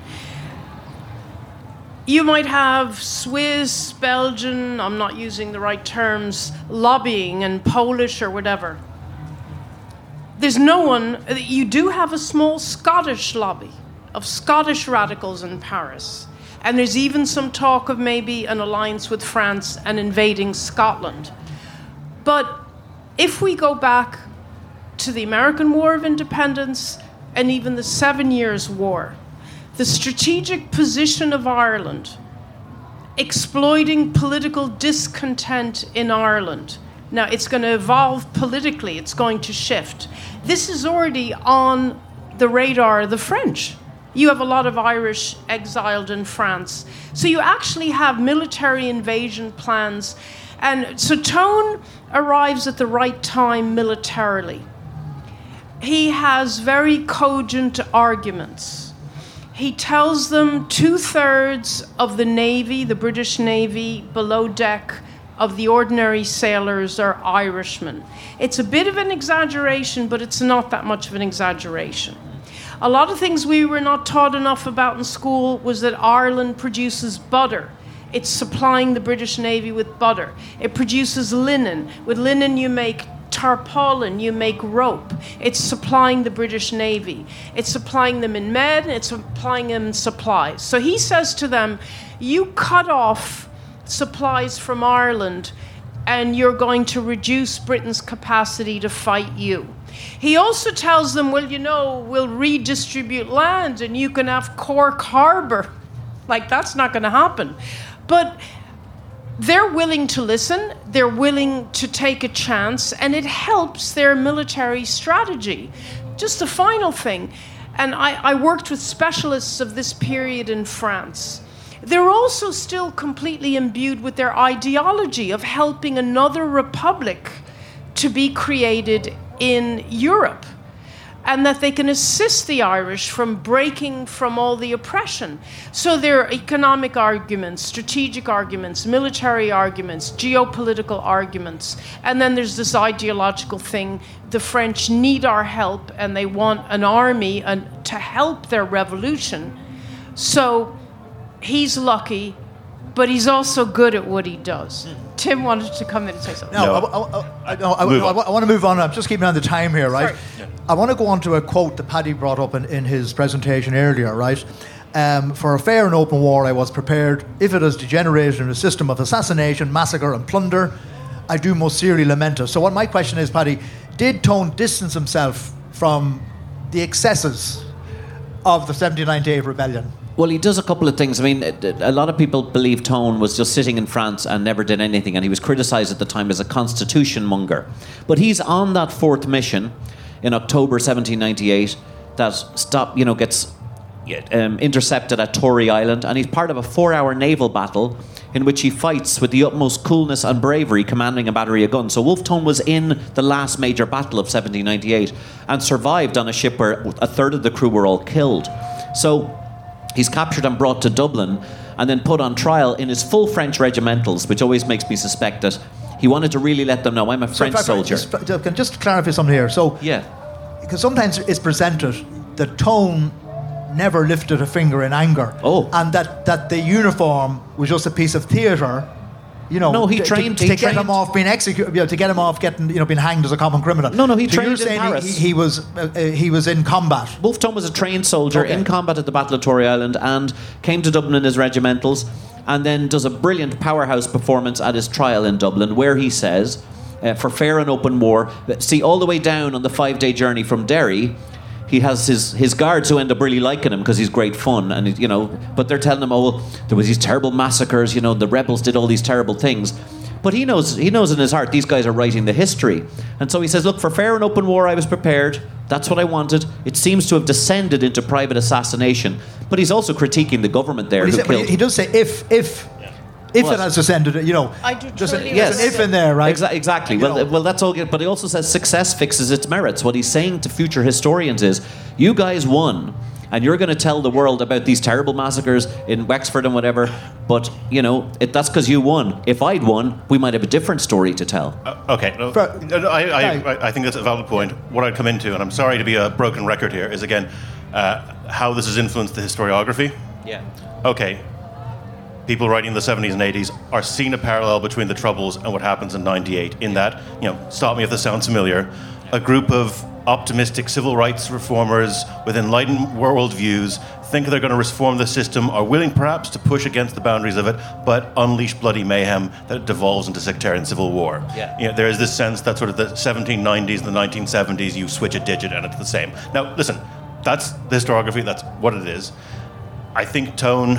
You might have Swiss, Belgian, I'm not using the right terms, lobbying, and Polish or whatever. There's no one, you do have a small Scottish lobby of Scottish radicals in Paris. And there's even some talk of maybe an alliance with France and invading Scotland. But if we go back to the American War of Independence and even the Seven Years' War, the strategic position of Ireland, exploiting political discontent in Ireland. Now, it's going to evolve politically. It's going to shift. This is already on the radar of the French. You have a lot of Irish exiled in France. So you actually have military invasion plans. And so Tone arrives at the right time militarily. He has very cogent arguments. He tells them two-thirds of the Navy, the British Navy, below deck of the ordinary sailors are Irishmen. It's a bit of an exaggeration, but it's not that much of an exaggeration. A lot of things we were not taught enough about in school was that Ireland produces butter. It's supplying the British Navy with butter. It produces linen. With linen you make tarpaulin, you make rope. It's supplying the British Navy. It's supplying them in med, it's supplying them in supplies. So he says to them, you cut off supplies from Ireland and you're going to reduce Britain's capacity to fight you. He also tells them, well, you know, we'll redistribute land and you can have Cork Harbour. Like, that's not going to happen. But they're willing to listen, they're willing to take a chance, and it helps their military strategy. Just a final thing, and I, I worked with specialists of this period in France. They're also still completely imbued with their ideology of helping another republic to be created in Europe, and that they can assist the Irish from breaking from all the oppression. So there are economic arguments, strategic arguments, military arguments, geopolitical arguments, and then there's this ideological thing. The French need our help, and they want an army and to help their revolution. So he's lucky, but he's also good at what he does. Tim wanted to come in and say something. No, no. I, I, I, no, I, I, I want to move on. I'm just keeping on the time here, right? Yeah. I want to go on to a quote that Paddy brought up in, in his presentation earlier, right? Um, for a fair and open war I was prepared. If it has degenerated in a system of assassination, massacre and plunder, I do most sincerely lament it. So what my question is, Paddy, did Tone distance himself from the excesses of the seventeen ninety-eight rebellion? Well, he does a couple of things. I mean, a lot of people believe Tone was just sitting in France and never did anything, and he was criticised at the time as a constitution monger. But he's on that fourth mission in October seventeen ninety-eight that stop, you know, gets um, intercepted at Tory Island, and he's part of a four-hour naval battle in which he fights with the utmost coolness and bravery, commanding a battery of guns. So Wolfe Tone was in the last major battle of seventeen ninety-eight and survived on a ship where a third of the crew were all killed. So he's captured and brought to Dublin and then put on trial in his full French regimentals, which always makes me suspect that he wanted to really let them know, I'm a French so, soldier. Just, can just clarify something here. So, yeah, because sometimes it's presented that Tone never lifted a finger in anger. Oh. And that, that the uniform was just a piece of theatre You know, No, he to, trained- to, he to get him trained- off being executed, you know, to get him off getting, you know, being hanged as a common criminal. No, no, he so trained you're in saying Paris. He, he was uh, uh, he was in combat. Wolfe Tone was a trained soldier Okay. in combat at the Battle of Tory Island and came to Dublin in his regimentals and then does a brilliant powerhouse performance at his trial in Dublin where he says, uh, for fair and open war, see, all the way down on the five-day journey from Derry, he has his, his guards who end up really liking him because he's great fun, and you know, but they're telling him, oh, well, there was these terrible massacres, you know, the rebels did all these terrible things. But he knows he knows in his heart these guys are writing the history. And so he says, look, for fair and open war I was prepared. That's what I wanted. It seems to have descended into private assassination. But he's also critiquing the government there But he, who said, but killed... he he does say if if if What? it has descended, you know. I do there's, an, truly there's an Yes. if in there, right? Exa- exactly. You Well, know. well, that's all good. But he also says success fixes its merits. What he's saying to future historians is, you guys won, and you're going to tell the world about these terrible massacres in Wexford and whatever. But you know, it, that's because you won. If I'd won, we might have a different story to tell. Uh, okay, no, For- no, no, I, I, Guy. I, I think that's a valid point. What I'd come into, and I'm sorry to be a broken record here, is again uh, how this has influenced the historiography. Yeah. Okay, people writing in the seventies and eighties are seeing a parallel between the Troubles and what happens in ninety-eight. In that, you know, stop me if this sounds familiar, a group of optimistic civil rights reformers with enlightened worldviews think they're going to reform the system, are willing perhaps to push against the boundaries of it, but unleash bloody mayhem that devolves into sectarian civil war. Yeah. You know, there is this sense that sort of the seventeen nineties and the nineteen seventies, you switch a digit and it's the same. Now, listen, that's the historiography, that's what it is. I think Tone,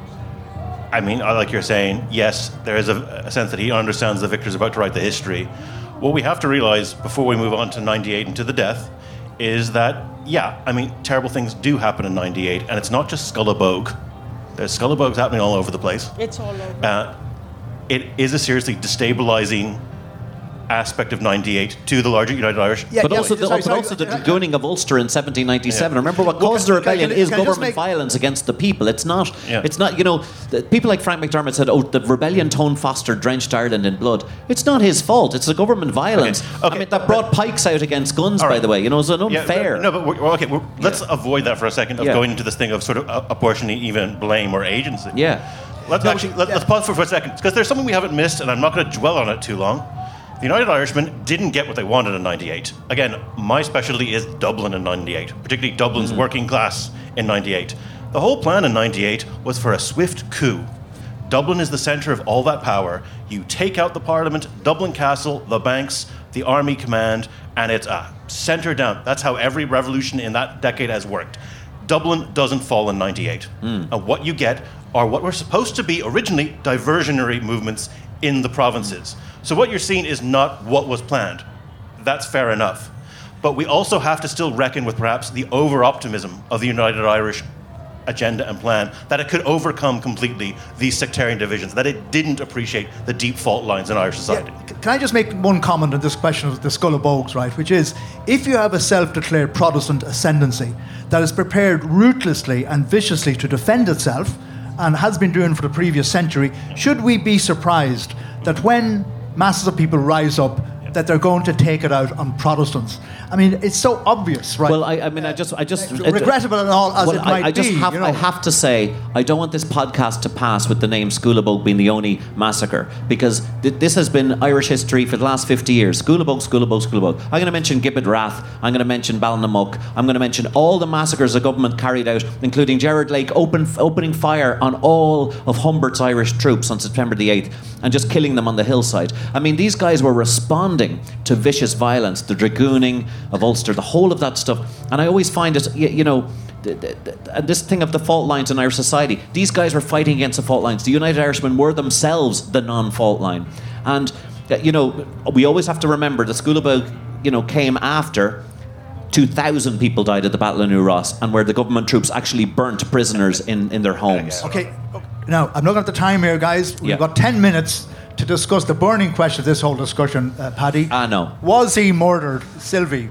I mean, like you're saying, yes, there is a, a sense that he understands the victor's about to write the history. What we have to realize before we move on to ninety-eight and to the death is that, yeah, I mean, terrible things do happen in ninety-eight, and it's not just Scullabogue. There's Scullabogues happening all over the place. It's all over. Uh, it is a seriously destabilizing aspect of ninety-eight to the larger United Irish. Yeah, But yeah, also, the, sorry, but sorry, also the uh, dragooning of Ulster in seventeen ninety-seven. Yeah. Remember, what Well, caused the can- can- rebellion can- is can I just government make- violence against the people. It's not. Yeah. It's not. You know, the, people like Frank McDermott said, "Oh, the rebellion Tone Foster drenched Ireland in blood." It's not his fault. It's the government violence. Okay, okay, I mean, that but- brought pikes out against guns, All by right. the way. You know, it's Yeah, unfair. no, but we're, well, okay, we're, let's avoid that for a second of Yeah. going into this thing of sort of uh, apportioning even blame or agency. Yeah. Let's No, actually let, yeah. let's pause for, for a second because there's something we haven't missed, and I'm not going to dwell on it too long. The United Irishmen didn't get what they wanted in ninety-eight. Again, my specialty is Dublin in ninety-eight, particularly Dublin's Mm-hmm. working class in ninety-eight. The whole plan in ninety-eight was for a swift coup. Dublin is the centre of all that power. You take out the Parliament, Dublin Castle, the banks, the army command, and it's a centre down. That's how every revolution in that decade has worked. Dublin doesn't fall in ninety-eight. And what you get are what were supposed to be originally diversionary movements in the provinces. So what you're seeing is not what was planned. That's fair enough. But we also have to still reckon with perhaps the over-optimism of the United Irish agenda and plan, that it could overcome completely these sectarian divisions, that it didn't appreciate the deep fault lines in Irish society. Yeah, can I just make one comment on this question of the Scullabogues, right? Which is, if you have a self-declared Protestant ascendancy that is prepared ruthlessly and viciously to defend itself, and has been doing for the previous century, should we be surprised that when masses of people rise up, that they're going to take it out on Protestants? I mean, it's so obvious, right? Well, I, I mean, I just, I just regrettable and all as well, it might I, I just be. have, you know. I have to say, I don't want this podcast to pass with the name Scullabogue being the only massacre, because th- this has been Irish history for the last fifty years. Scullabogue, Scullabogue, Scullabogue. I'm going to mention Gibbet Rath. I'm going to mention Ballinammuck. I'm going to mention all the massacres the government carried out, including Gerard Lake open, opening fire on all of Humbert's Irish troops on September the eighth and just killing them on the hillside. I mean, these guys were responding to vicious violence, the dragooning of Ulster, the whole of that stuff. And I always find it, you, you know, th- th- th- and this thing of the fault lines in Irish society, these guys were fighting against the fault lines. The United Irishmen were themselves the non-fault line. And, uh, you know, we always have to remember that Scullabogue, you know, came after two thousand people died at the Battle of New Ross, and where the government troops actually burnt prisoners in, in their homes. Okay, now, I'm looking at the time here, guys. We've Yeah. got ten minutes to discuss the burning question of this whole discussion, uh, Paddy. Ah, no. Was he murdered, Sylvie?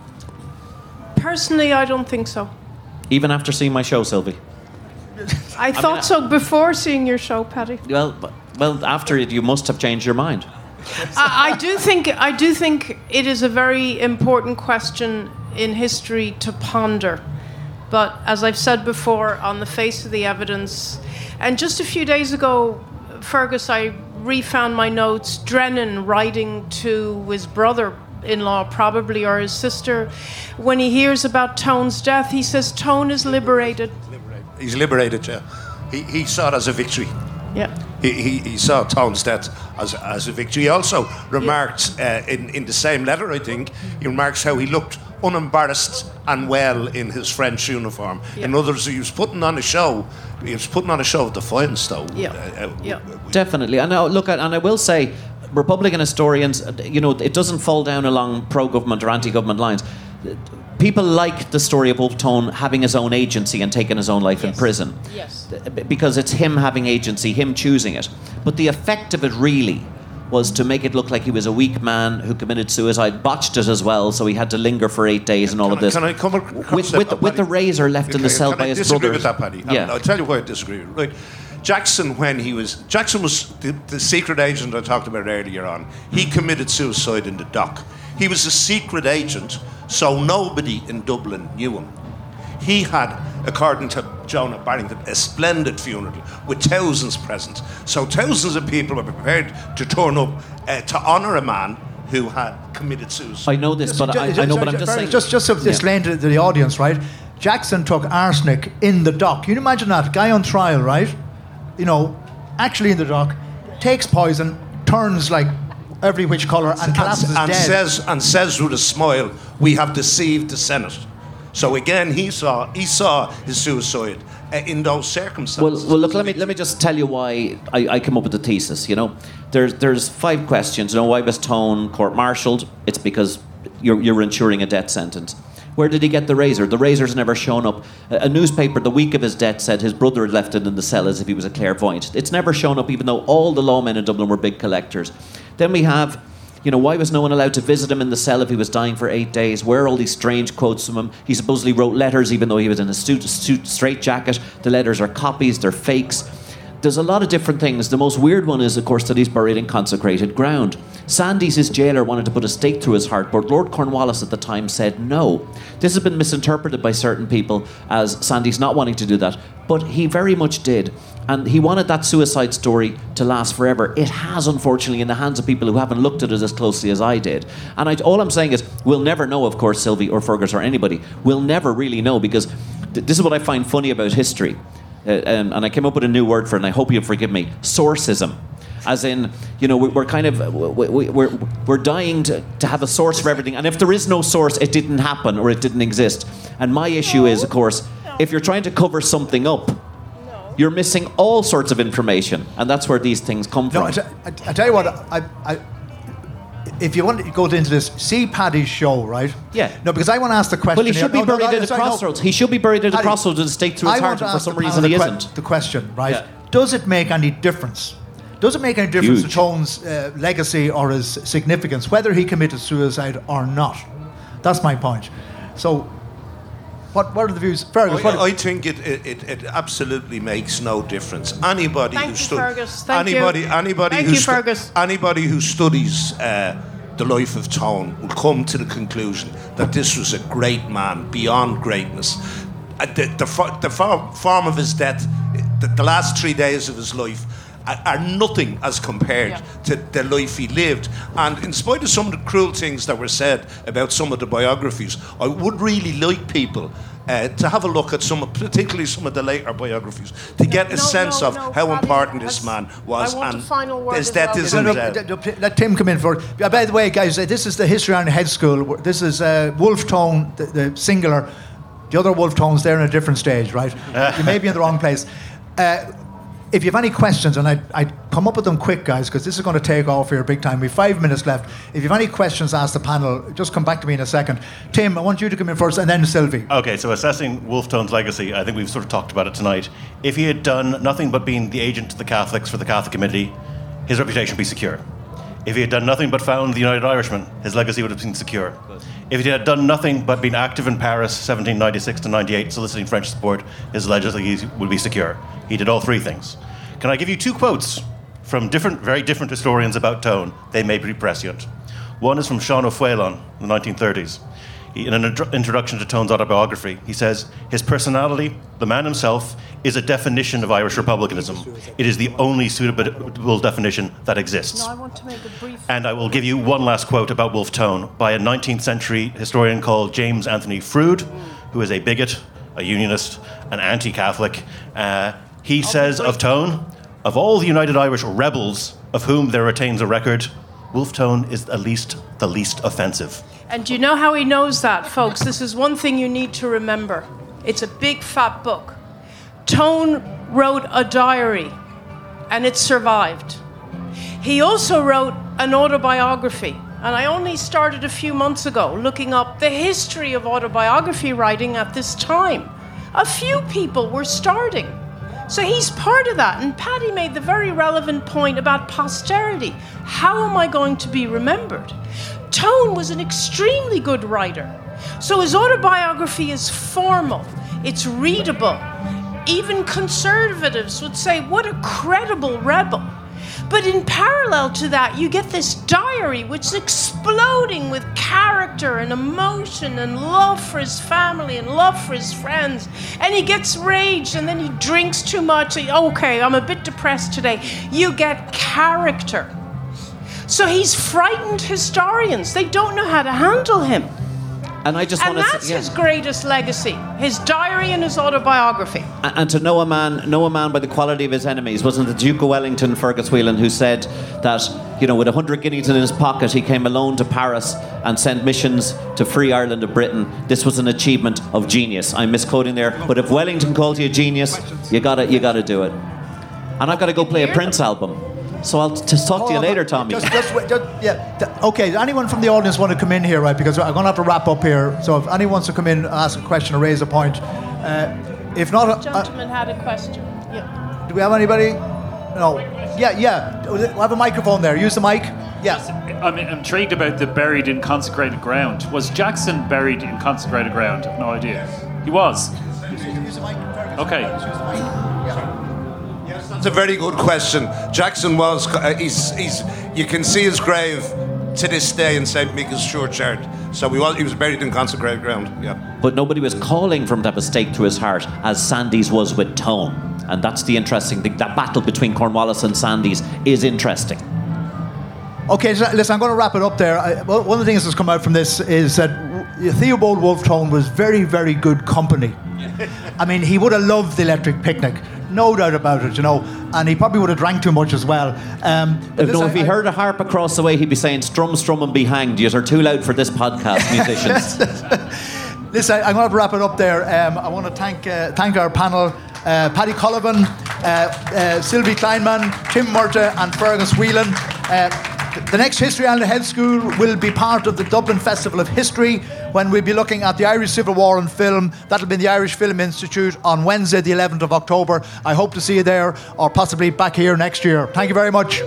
Personally, I don't think so. Even after seeing my show, Sylvie. I thought I- so before seeing your show, Paddy. Well, b- well, after it, you must have changed your mind. I, I do think I do think it is a very important question in history to ponder. But as I've said before, on the face of the evidence, and just a few days ago, Fergus, I refound my notes. Drennan writing to his brother-in-law, probably, or his sister, when he hears about Tone's death, he says Tone is liberated. He's liberated, yeah. He, he saw it as a victory. Yeah. He, he, he saw Tone's death as, as a victory. He also remarked uh, in, in the same letter, I think, he remarks how he looked unembarrassed and well in his French uniform. Yeah. In other words, he was putting on a show. He was putting on a show of defiance, though. Yeah. Uh, uh, yeah. Definitely. And now, look, at, and I will say, Republican historians, you know, it doesn't fall down along pro-government or anti-government lines. People like the story of Wolfe Tone having his own agency and taking his own life Yes. in prison. Yes. Because it's him having agency, him choosing it. But the effect of it really was to make it look like he was a weak man who committed suicide, botched it as well, so he had to linger for eight days and all can of this. I, can I come across with, that, with, Paddy? with the razor left in the Okay, cell can by I his disagree brother. with that, Paddy? Yeah. I'll, I'll tell you why I disagree. Right, Jackson, when he was Jackson was the, the secret agent I talked about earlier on. He committed suicide in the dock. He was a secret agent, so nobody in Dublin knew him. He had, according to Jonah Barrington, a splendid funeral with thousands present. So thousands of people were prepared to turn up uh, to honour a man who had committed suicide. I know this, but I, I know, but I'm just saying. Just, just to Yeah. explain to the audience, right? Jackson took arsenic in the dock. Can you imagine that? Guy on trial, right? You know, actually in the dock, takes poison, turns like every which colour, and collapses and dead. says and says with a smile, "We have deceived the Senate." So again, he saw he saw his suicide uh, in those circumstances. Well, well, look. Let me let me just tell you why I, I came up with the thesis. You know, there's there's five questions. You know, why was Tone court-martialed? It's because you're you're ensuring a death sentence. Where did he get the razor? The razor's never shown up. A, a newspaper the week of his death said his brother had left it in the cell as if he was a clairvoyant. It's never shown up, even though all the lawmen in Dublin were big collectors. Then we have, you know, why was no one allowed to visit him in the cell if he was dying for eight days? Where are all these strange quotes from him? He supposedly wrote letters even though he was in a suit, suit straight jacket. The letters are copies, they're fakes. There's a lot of different things. The most weird one is, of course, that he's buried in consecrated ground. Sandys, his jailer, wanted to put a stake through his heart, but Lord Cornwallis at the time said no. This has been misinterpreted by certain people as Sandys not wanting to do that, but he very much did. And he wanted that suicide story to last forever. It has, unfortunately, in the hands of people who haven't looked at it as closely as I did. And I, all I'm saying is, we'll never know, of course, Sylvie or Fergus or anybody. We'll never really know, because th- this is what I find funny about history. Uh, um, and I came up with a new word for it, and I hope you'll forgive me. Sourcism. As in, you know, we're, we're kind of, we, we're, we're dying to, to have a source for everything. And if there is no source, it didn't happen or it didn't exist. And my issue is, of course, if you're trying to cover something up, you're missing all sorts of information. And that's where these things come No, from. I, I, I tell you what, I, I, if you want to go into this, see Paddy's show, right? Yeah. No, because I want to ask the question. Well, he here. should be No, no, buried no, at a sorry, no. crossroads. He should be buried at a Paddy, crossroads with a stake through his I heart, want to and for ask some the reason panel he the que- isn't. The question, right? Yeah. Does it make any difference? Does it make any difference Huge. to Tone's uh, legacy or his significance, whether he committed suicide or not? That's my point. So, what, what are the views? Fergus, what I, I think it, it, it absolutely makes no difference. Anybody Thank who you, stu- Fergus. Thank you. anybody anybody Thank who you, Fergus. anybody who studies uh, the life of Tone will come to the conclusion that this was a great man beyond greatness. Uh, the the, fo- the fo- form of his death, the, the last three days of his life, are, are nothing as compared Yeah. to the life he lived. And in spite of some of the cruel things that were said about some of the biographies, I would really like people uh, to have a look at some, particularly some of the later biographies, to get a No, sense no, of no, how Paddy, important this has- man was. I want and a final word his as death well. isn't. No, no, uh, d- d- let Tim come in for. Uh, by the way, guys, uh, this is the History Ireland Head School. This is uh, Wolfe Tone, the, the singular. The other Wolfe Tones, they're in a different stage, right? You may be in the wrong place. Uh, if you have any questions, and I, I come up with them quick, guys, because this is going to take off here big time. We have five minutes left. If you have any questions, ask the panel. Just come back to me in a second. Tim, I want you to come in first, and then Sylvie. Okay, so assessing Wolfe Tone's legacy, I think we've sort of talked about it tonight. If he had done nothing but been the agent to the Catholics for the Catholic Committee, his reputation would be secure. If he had done nothing but found the United Irishmen, his legacy would have been secure. If he had done nothing but been active in Paris, seventeen ninety-six to ninety-eight, soliciting French support, his legacy would be secure. He did all three things. Can I give you two quotes from different, very different historians about Tone? They may be prescient. One is from Sean O'Fwelon in the nineteen thirties. He, in an intro- introduction to Tone's autobiography, he says, his personality, the man himself, is a definition of Irish republicanism. It is the only suitable definition that exists. No, I want to make a brief... And I will give you one last quote about Wolfe Tone by a nineteenth century historian called James Anthony Froude, who is a bigot, a unionist, an anti-Catholic. Uh, he says of Tone, of all the United Irish rebels of whom there retains a record, Wolfe Tone is at least the least offensive. And do you know how he knows that, folks? This is one thing you need to remember. It's a big, fat book. Tone wrote a diary, and it survived. He also wrote an autobiography, and I only started a few months ago looking up the history of autobiography writing at this time. A few people were starting. So he's part of that. And Paddy made the very relevant point about posterity. How am I going to be remembered? Tone was an extremely good writer. So his autobiography is formal. It's readable. Even conservatives would say, what a credible rebel. But in parallel to that, you get this diary which is exploding with character and emotion and love for his family and love for his friends. And he gets raged and then he drinks too much. Okay, I'm a bit depressed today. You get character. So he's frightened historians. They don't know how to handle him. And I just and want to that's say, yeah. his greatest legacy, his diary and his autobiography. And, and to know a man, know a man by the quality of his enemies. Wasn't the Duke of Wellington, Fergus Whelan, who said that, you know, with a hundred guineas in his pocket, he came alone to Paris and sent missions to free Ireland of Britain. This was an achievement of genius. I'm misquoting there, but if Wellington called you a genius, you gotta, you gotta do it. And I've got to go play a Prince album. So I'll just talk to you later, Tommy. Just, just, just, yeah. Th- okay, anyone from the audience want to come in here, right? Because I'm going to have to wrap up here. So if anyone wants to come in, ask a question or raise a point. Uh, if not... The gentleman uh, had a question. Yeah. Do we have anybody? No. Yeah, yeah. We have a microphone there. Use the mic. Yes. I'm intrigued about the buried in consecrated ground. Was Jackson buried in consecrated ground? I have no idea. He was. Use the mic. Okay. That's a very good question. Jackson was, uh, he's, he's, you can see his grave to this day in Saint Michael's Churchyard. So he was, he was buried in consecrated ground, yeah. But nobody was calling for him to have a stake through his heart, as Sandys was with Tone. And that's the interesting thing. That battle between Cornwallis and Sandys is interesting. Okay, so listen, I'm going to wrap it up there. I, well, one of the things that's come out from this is that Theobald Wolfe Tone was very, very good company. I mean, he would have loved the Electric Picnic. No doubt about it, you know, and he probably would have drank too much as well. Um, but this, no, I, if he I, heard a harp across the way, he'd be saying, "Strum, strum, and be hanged. Yous are too loud for this podcast, musicians." Listen, I'm going to wrap it up there. Um, I want to thank uh, thank our panel, uh, Paddy Cullivan, uh, uh, Sylvie Kleinman, Tim Murta, and Fergus Whelan. Uh, The next History Ireland Head School will be part of the Dublin Festival of History, when we'll be looking at the Irish Civil War and film. That'll be in the Irish Film Institute on Wednesday, the eleventh of October. I hope to see you there, or possibly back here next year. Thank you very much.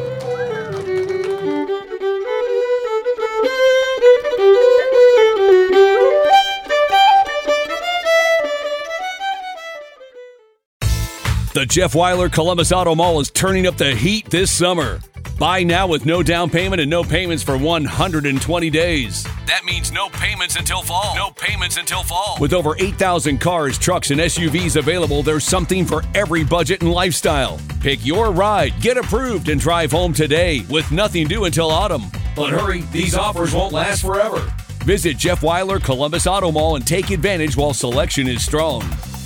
The Jeff Weiler Columbus Auto Mall is turning up the heat this summer. Buy now with no down payment and no payments for one hundred twenty days. That means no payments until fall. No payments until fall. With over eight thousand cars, trucks, and S U Vs available, there's something for every budget and lifestyle. Pick your ride, get approved, and drive home today with nothing due until autumn. But hurry, these offers won't last forever. Visit Jeff Weiler Columbus Auto Mall and take advantage while selection is strong.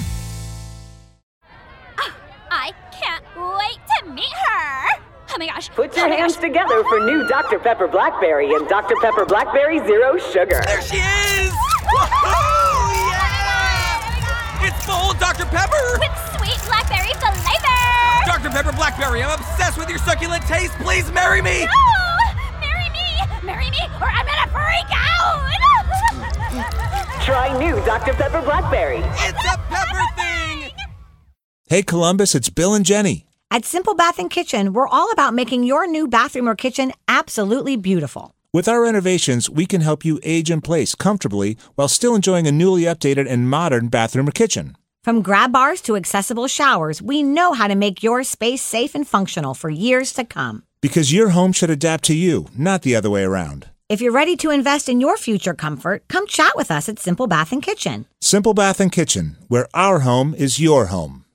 I can't wait to meet her. Oh my gosh. Put your oh hands gosh. together for new Doctor Pepper Blackberry and Doctor Pepper Blackberry Zero Sugar. There she is! Woohoo! Yeah! It's full Doctor Pepper! With sweet blackberry flavor! Doctor Pepper Blackberry, I'm obsessed with your succulent taste. Please marry me! No! Marry me! Marry me, or I'm gonna freak out! Try new Doctor Pepper Blackberry. It's a pepper thing! Hey Columbus, it's Bill and Jenny. At Simple Bath and Kitchen, we're all about making your new bathroom or kitchen absolutely beautiful. With our renovations, we can help you age in place comfortably while still enjoying a newly updated and modern bathroom or kitchen. From grab bars to accessible showers, we know how to make your space safe and functional for years to come. Because your home should adapt to you, not the other way around. If you're ready to invest in your future comfort, come chat with us at Simple Bath and Kitchen. Simple Bath and Kitchen, where our home is your home.